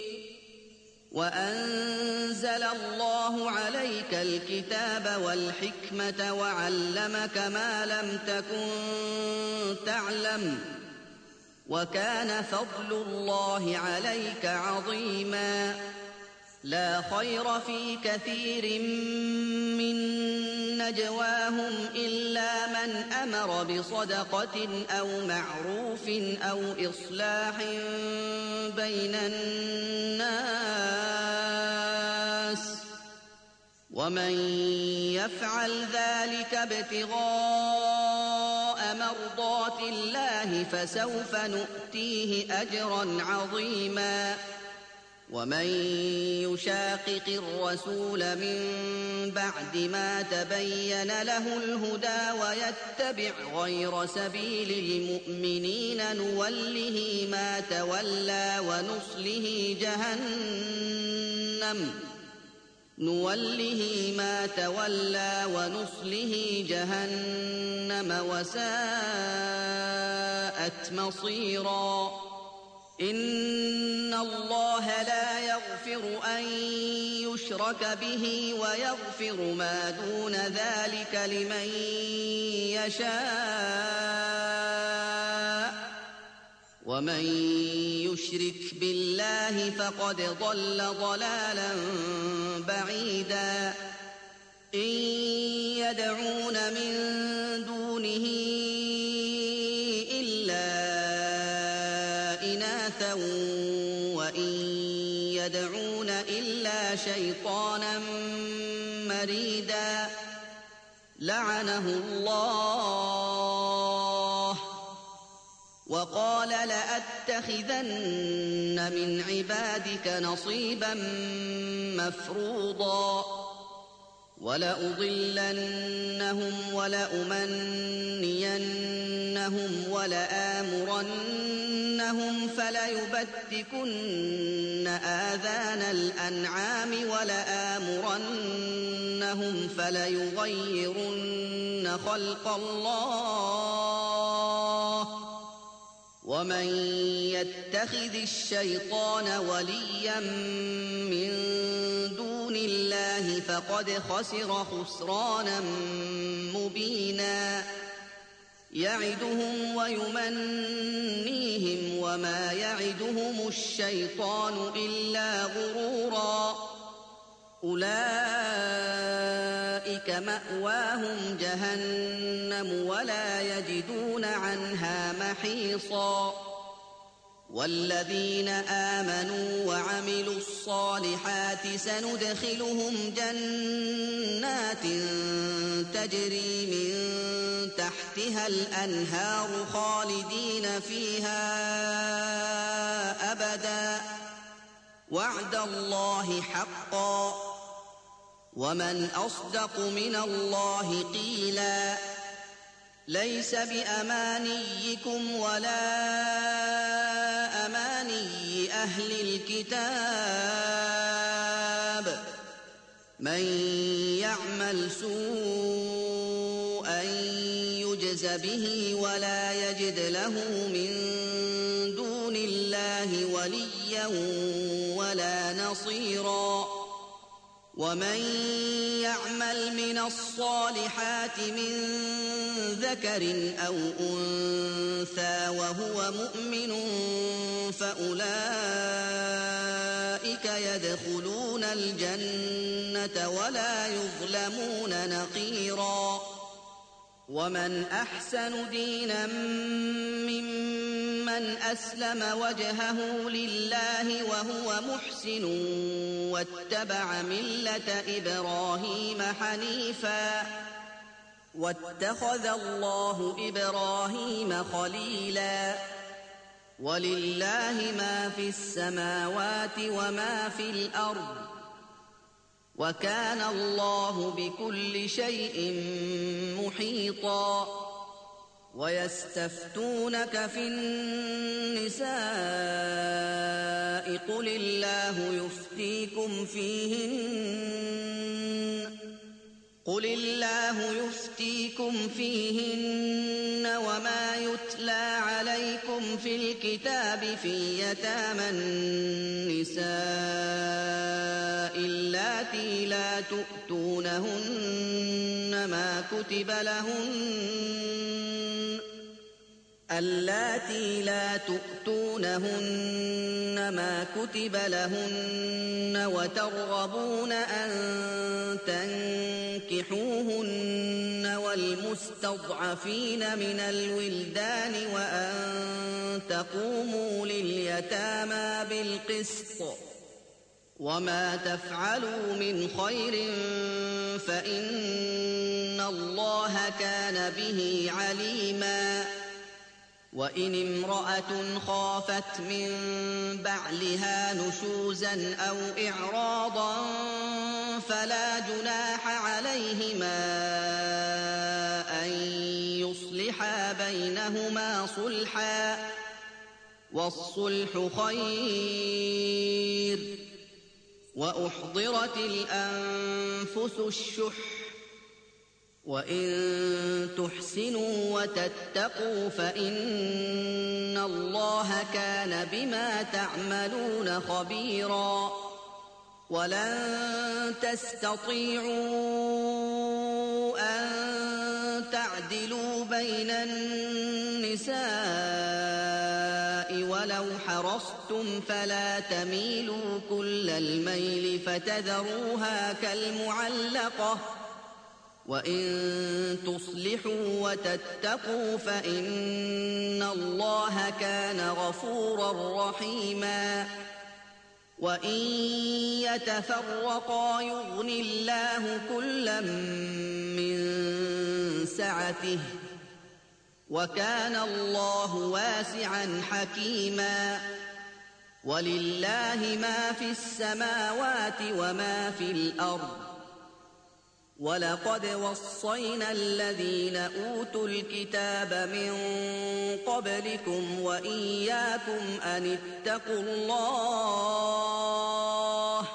وأنزل الله عليك الكتاب والحكمة وعلمك ما لم تكن تعلم وكان فضل الله عليك عظيما لا خير في كثير من نجواهم إلا من أمر بصدقة أو معروف أو إصلاح بين الناس ومن يفعل ذلك ابتغاء مرضات الله فسوف نؤتيه أجرا عظيما ومن يشاقق الرسول من بعد ما تبين له الهدى ويتبع غير سبيل المؤمنين نوله ما تولى ونصله جهنم نوله ما تولى ونصله جهنم وساءت مصيرا إن الله لا يغفر أن يشرك به ويغفر ما دون ذلك لمن يشاء ومن يشرك بالله فقد ضل ضلالا بعيدا إن يدعون من دونه إلا إناثا وإن يدعون إلا شيطانا مريدا لعنه الله وقال لأتخذن من عبادك نصيبا مفروضا ولأضلنهم ولأمنينهم ولآمرنهم فليبتكن آذان الأنعام ولآمرنهم فليغيرن خلق الله ومن يتخذ الشيطان وليا من دون الله فقد خسر خسرانا مبينا يعدهم ويمنيهم وما يعدهم الشيطان إلا غرورا أولئك مأواهم جهنم ولا يجدون عنها محيصا والذين آمنوا وعملوا الصالحات سندخلهم جنات تجري من تحتها الأنهار خالدين فيها أبدا وعد الله حقا ومن أصدق من الله قيلا ليس بأمانيكم ولا أماني أهل الكتاب من يعمل سوءا يجز به ولا يجد له من دون الله وليا ولا نصيرا ومن يعمل من الصالحات من ذكر أو أنثى وهو مؤمن فأولئك يدخلون الجنة ولا يظلمون نقيرا ومن أحسن دينا ممن أسلم وجهه لله وهو محسن واتبع ملة إبراهيم حنيفا واتخذ الله إبراهيم خليلا ولله ما في السماوات وما في الأرض وكان الله بكل شيء محيطا ويستفتونك في النساء قل الله يفتيكم فيهن وما يتلى عليكم في الكتاب في يتامى النساء اللاتي لا تؤتونهن ما كتب لهن وترغبون أن تنكحوهن والمستضعفين من الولدان وأن تقوموا لليتامى بالقسط وما تفعلوا من خير فإن الله كان به عليما وإن امرأة خافت من بعلها نشوزا أو إعراضا فلا جناح عليهما أن يصلحا بينهما صلحا والصلح خير وأحضرت الأنفس الشح وإن تحسنوا وتتقوا فإن الله كان بما تعملون خبيرا ولن تستطيعوا أن تعدلوا بين النساء ولو حرصتم فلا تميلوا كل الميل فتذروها كالمعلقة وإن تصلحوا وتتقوا فإن الله كان غفورا رحيما وإن يتفرقا يغن الله كلا من سعته وكان الله واسعا حكيما ولله ما في السماوات وما في الأرض ولقد وصينا الذين أوتوا الكتاب من قبلكم وإياكم أن اتقوا الله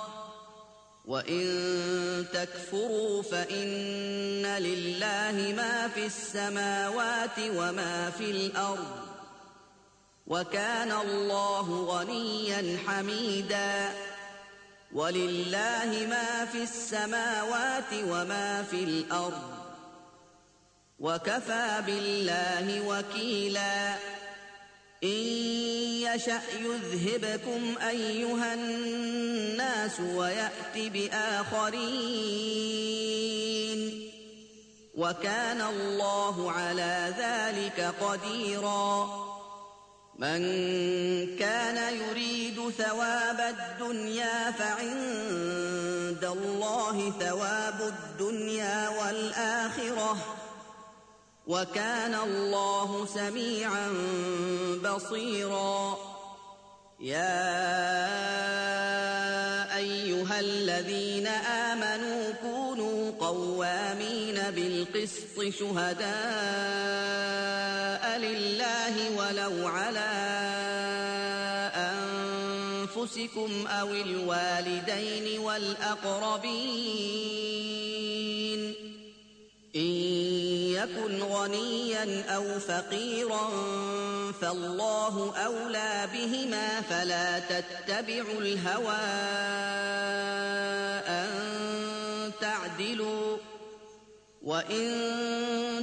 وإن تكفروا فإن لله ما في السماوات وما في الأرض وكان الله غنيا حميدا ولله ما في السماوات وما في الأرض وكفى بالله وكيلا إن يشأ يذهبكم أيها الناس ويأت بآخرين وكان الله على ذلك قديرا من كان يريد ثواب الدنيا فعند الله ثواب الدنيا والآخرة وكان الله سميعا بصيرا يا أيها الذين آمنوا كونوا قوامين بالقسط شهداء لله ولو على أنفسكم أو الوالدين والأقربين إن يكن غنيا أو فقيرا فالله أولى بهما فلا تتبعوا الهوى أن تعدلوا وإن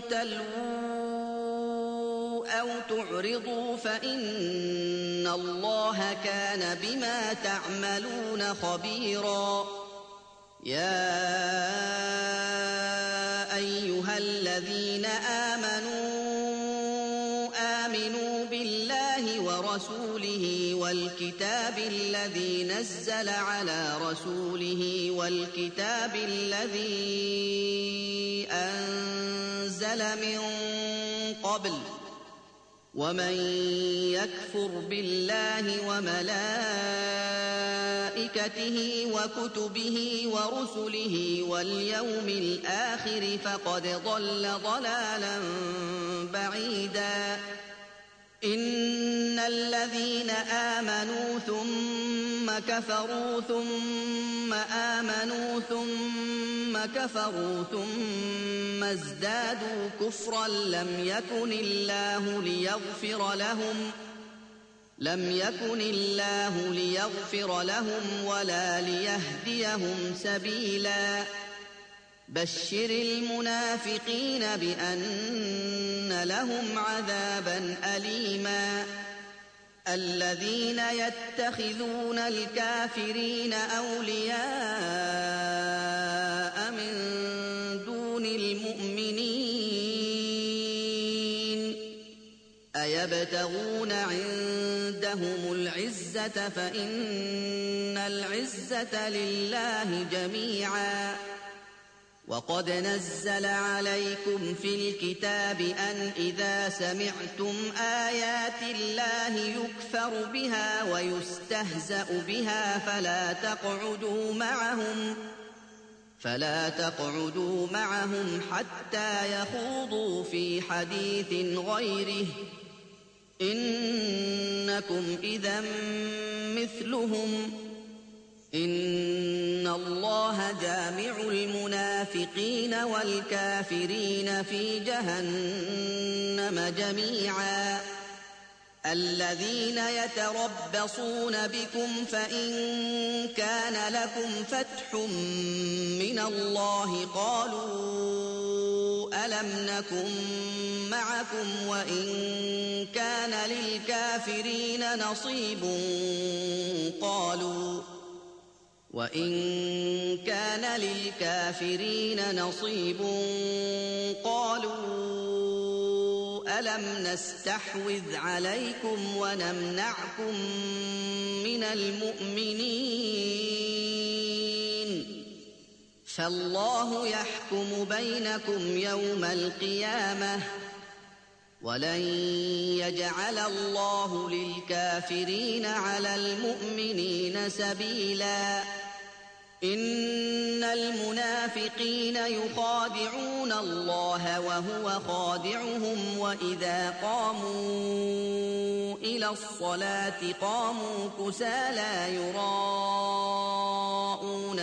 تلووا أو تعرضوا فإن الله كان بما تعملون خبيرا يا أيها الذين آمنوا بالله ورسوله والكتاب الذي نزل على رسوله والكتاب الذي أنزل من قبل ومن يكفر بالله وملائكته وكتبه ورسله واليوم الآخر فقد ضل ضلالا بعيدا إن الذين آمنوا ثم كفروا ثم آمنوا ثم كفروا ثم ازدادوا كفرا لم يكن الله ليغفر لهم ولا ليهديهم سبيلا بشر المنافقين بأن لهم عذابا أليما الذين يتخذون الكافرين أولياء من دون المؤمنين أيبتغون عندهم العزة فإن العزة لله جميعا وقد نزل عليكم في الكتاب أن إذا سمعتم آيات الله يكفر بها ويستهزأ بها فلا تقعدوا معهم حتى يخوضوا في حديث غيره إنكم إذا مثلهم إن الله جامع المنافقين والكافرين في جهنم جميعا الذين يتربصون بكم فإن كان لكم فتح من الله قالوا ألم نكن معكم وإن كان للكافرين نصيب قالوا ألم نستحوذ عليكم ونمنعكم من المؤمنين فالله يحكم بينكم يوم القيامة ولن يجعل الله للكافرين على المؤمنين سبيلا إن المنافقين يخادعون الله وهو خادعهم وإذا قاموا إلى الصلاة قاموا كسالى يراءون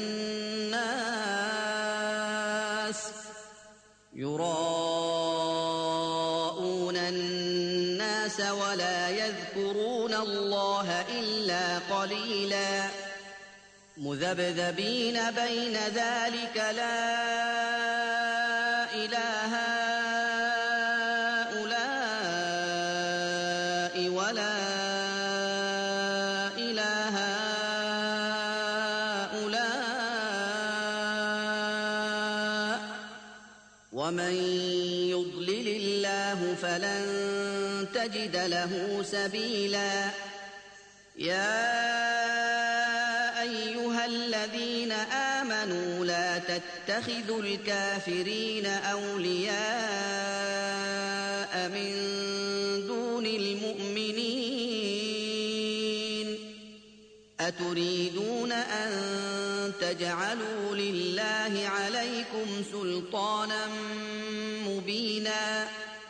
الناس ولا يذكرون الله إلا قليلا مذبذبين بين ذلك لا إله هؤلاء ولا إله هؤلاء ومن يضلل الله فلن تجد له سبيلا يا أيها الذين آمنوا لا تتخذوا الكافرين أولياء من دون المؤمنين أتريدون أن تجعلوا لله عليكم سلطانا مبينا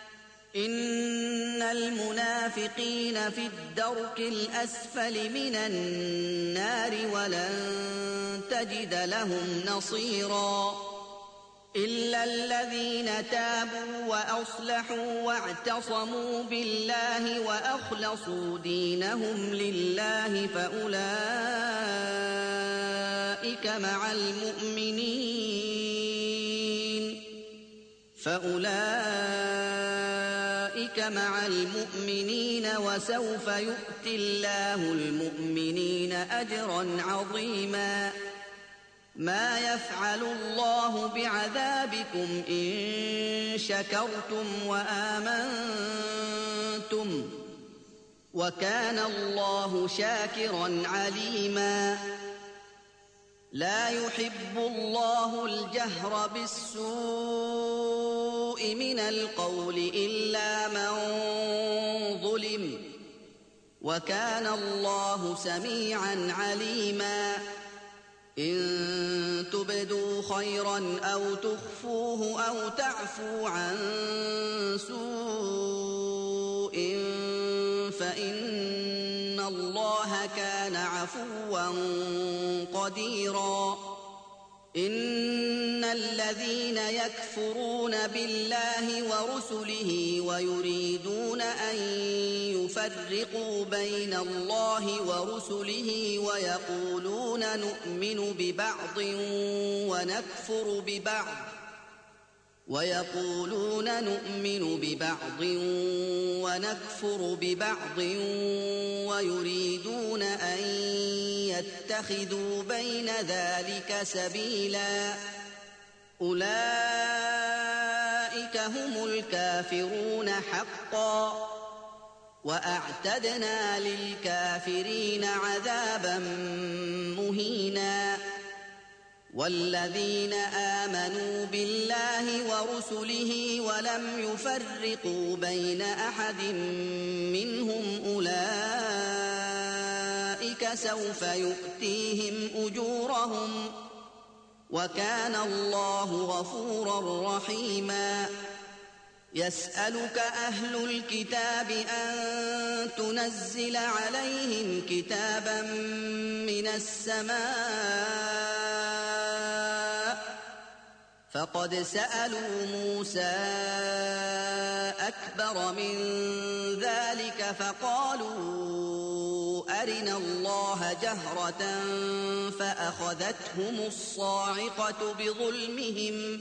إن المنافقين في الدرك الأسفل من النار ولن تجد لهم نصيرا إلا الذين تابوا وأصلحوا واعتصموا بالله وأخلصوا دينهم لله فأولئك مع المؤمنين وسوف يؤتي الله المؤمنين أجرا عظيما ما يفعل الله بعذابكم إن شكرتم وآمنتم وكان الله شاكرا عليما لا يحب الله الجهر بالسوء من القول إلا من ظلم وكان الله سميعا عليما إن تبدوا خيرا أو تخفوه أو تعفوا عن سوء فإن الله كان عفوا قديرا إن الذين يكفرون بالله ورسله ويريدون أن يفرقوا بين الله ورسله ويقولون نؤمن ببعض ونكفر ببعض ويريدون أن يتخذوا بين ذلك سبيلا أولئك هم الكافرون حقا وأعتدنا للكافرين عذابا مهينا والذين آمنوا بالله ورسله ولم يفرقوا بين أحد منهم أولئك سوف يؤتيهم أجورهم وكان الله غفورا رحيما يسألك أهل الكتاب أن تنزل عليهم كتابا من السماء فقد سألوا موسى أكبر من ذلك فقالوا أرنا الله جهرة فأخذتهم الصاعقة بظلمهم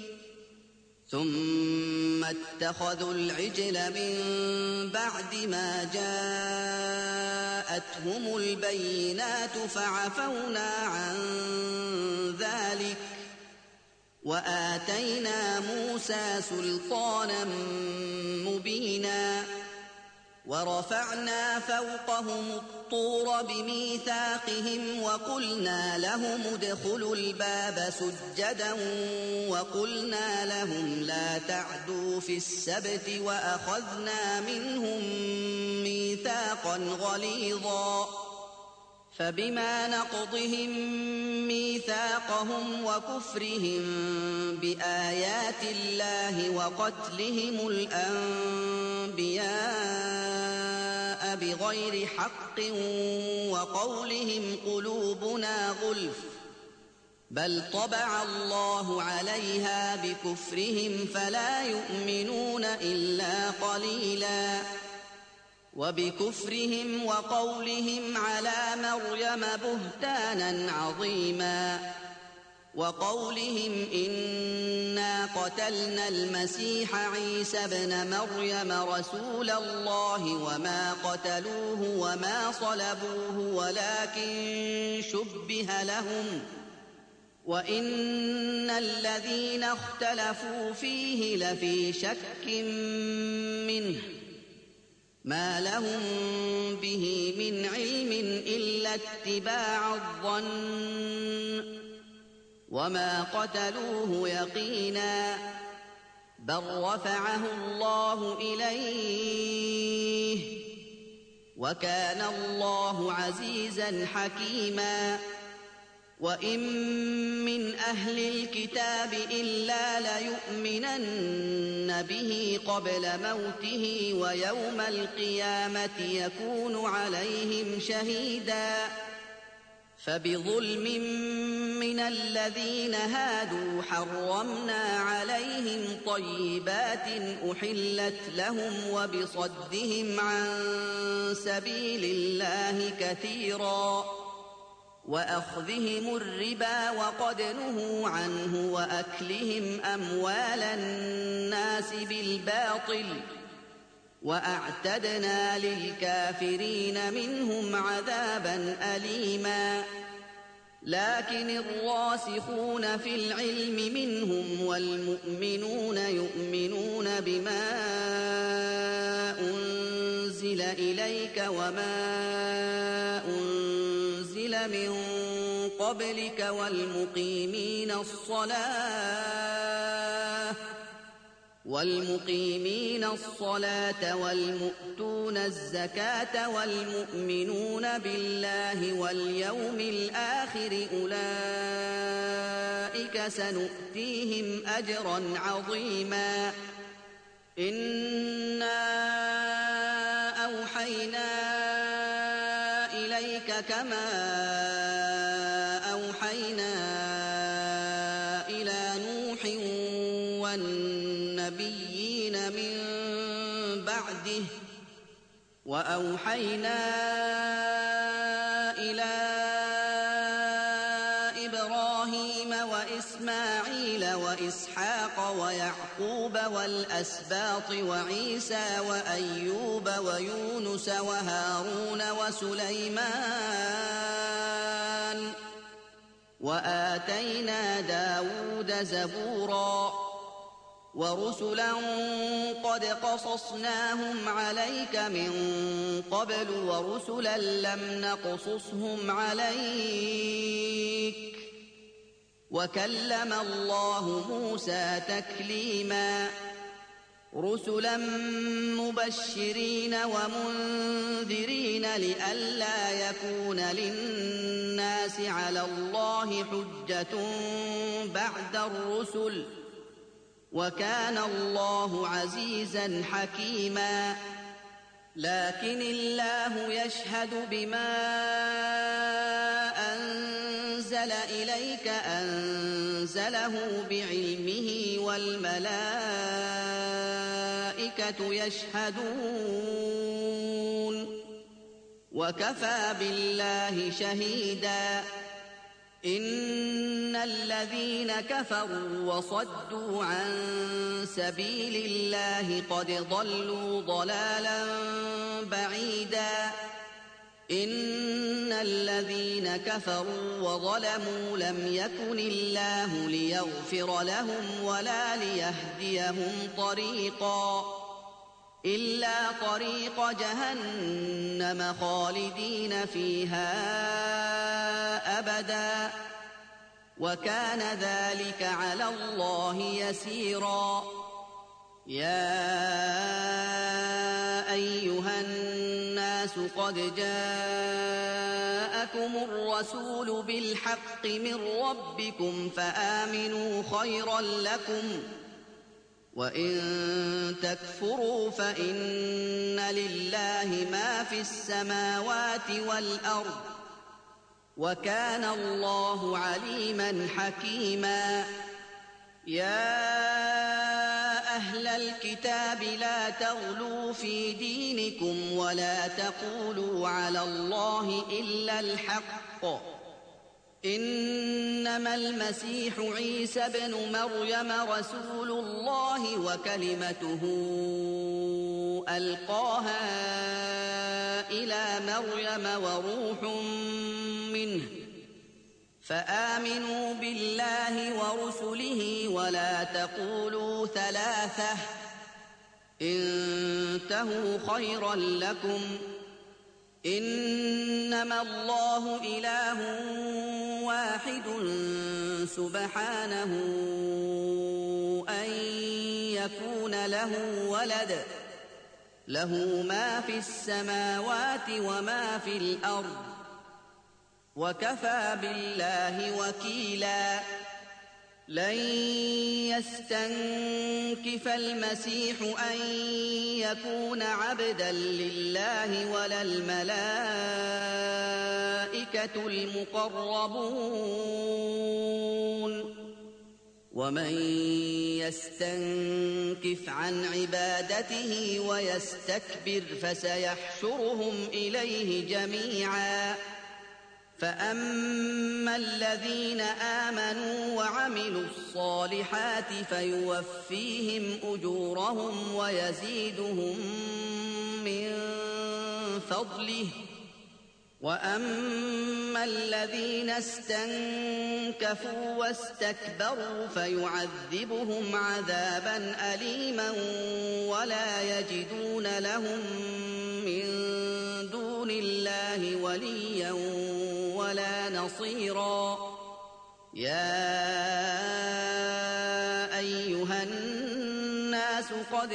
ثم اتخذوا العجل من بعد ما جاءتهم البينات فعفونا عن ذلك وآتينا موسى سلطانا مبينا ورفعنا فوقهم الطور بميثاقهم وقلنا لهم ادخلوا الباب سجدا وقلنا لهم لا تعدوا في السبت وأخذنا منهم ميثاقا غليظا فبما نقضهم ميثاقهم وكفرهم بآيات الله وقتلهم الأنبياء بغير حق وقولهم قلوبنا غلف بل طبع الله عليها بكفرهم فلا يؤمنون إلا قليلا وبكفرهم وقولهم على مريم بهتانا عظيما وقولهم إنا قتلنا المسيح عيسى ابن مريم رسول الله وما قتلوه وما صلبوه ولكن شبه لهم وإن الذين اختلفوا فيه لفي شك منه ما لهم به من علم إلا اتباع الظن وما قتلوه يقينا بل رفعه الله إليه وكان الله عزيزا حكيما وإن من أهل الكتاب إلا ليؤمنن به قبل موته ويوم القيامة يكون عليهم شهيدا فبظلم من الذين هادوا حرمنا عليهم طيبات أحلت لهم وبصدهم عن سبيل الله كثيرا وأخذهم الربا وقد نهوا عنه وأكلهم أموال الناس بالباطل وأعتدنا للكافرين منهم عذابا أليما لكن الراسخون في العلم منهم والمؤمنون يؤمنون بما أنزل إليك وما أنزل من قبلك والمقيمين الصلاة والمؤتون الزكاة والمؤمنون بالله واليوم الآخر أولئك سنؤتيهم أجرا عظيما إنا أوحينا إليك كما أوحينا إلى نوح والنبيين من بعده وأوحينا إلى إبراهيم وإسماعيل وإسحاق ويعقوب والأسباط وعيسى وأيوب ويونس وهارون وسليمان وآتينا داود زبورا ورسلا قد قصصناهم عليك من قبل ورسلا لم نقصصهم عليك وكلم الله موسى تكليما رسلا مبشرين ومنذرين لئلا يكون للناس على الله حجة بعد الرسل وكان الله عزيزا حكيما لكن الله يشهد بما أنزل إليك أنزله بعلمه والملائكة يشهدون وكفى بالله شهيدا إن الذين كفروا وصدوا عن سبيل الله قد ضلوا ضلالا بعيدا إن الذين كفروا وظلموا لم يكن الله ليغفر لهم ولا ليهديهم طريقا إلا طريق جهنم خالدين فيها أبدا وكان ذلك على الله يسيرا يا أيها الناس قد جاءكم الرسول بالحق من ربكم فآمنوا خيرا لكم وإن تكفروا فإن لله ما في السماوات والأرض وكان الله عليما حكيما يا أهل الكتاب لا تغلوا في دينكم ولا تقولوا على الله إلا الحق إنما المسيح عيسى ابن مريم رسول الله وكلمته ألقاها إلى مريم وروح منه فآمنوا بالله ورسله ولا تقولوا ثلاثة انتهوا خيرا لكم إنما الله إله واحد سبحانه أن يكون له ولد له ما في السماوات وما في الأرض وكفى بالله وكيلا لن يستنكف المسيح أن يكون عبدا لله ولا الملائكة المقربون ومن يستنكف عن عبادته ويستكبر فسيحشرهم إليه جميعا فأما الذين آمنوا وعملوا الصالحات فيوفيهم أجورهم ويزيدهم من فضله وأما الذين استنكفوا واستكبروا فيعذبهم عذابا أليما ولا يجدون لهم من دون الله وليا ولا نصيرا يا أيها الناس قد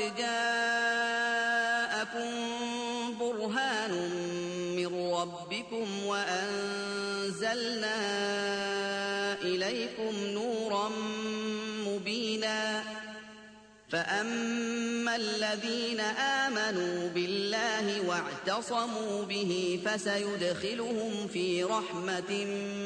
جاءكم برهان من ربكم وأنزلنا إليكم نورا مبينا فأما الذين آمنوا بالله واعتصموا به فسيدخلهم في رحمة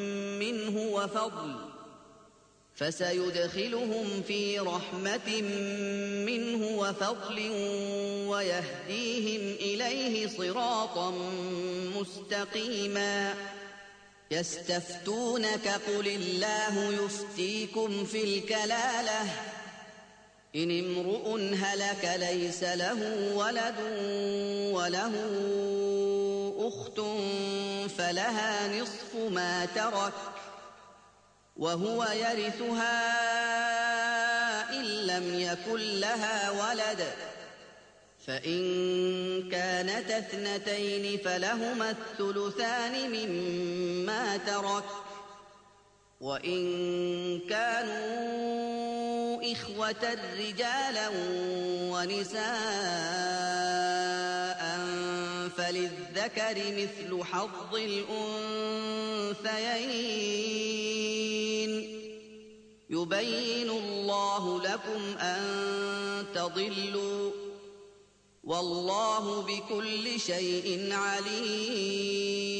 منه وفضل ويهديهم إليه صراطا مستقيما يستفتونك قل الله يفتيكم في الكلالة إن امرؤ هلك ليس له ولد وله أخت فلها نصف ما ترك وهو يرثها إن لم يكن لها ولد فإن كانت اثنتين فلهما الثلثان مما ترك وإن كانوا إخوة رجالا ونساء فللذكر مثل حظ الأنثيين يبين الله لكم أن تضلوا والله بكل شيء عليم.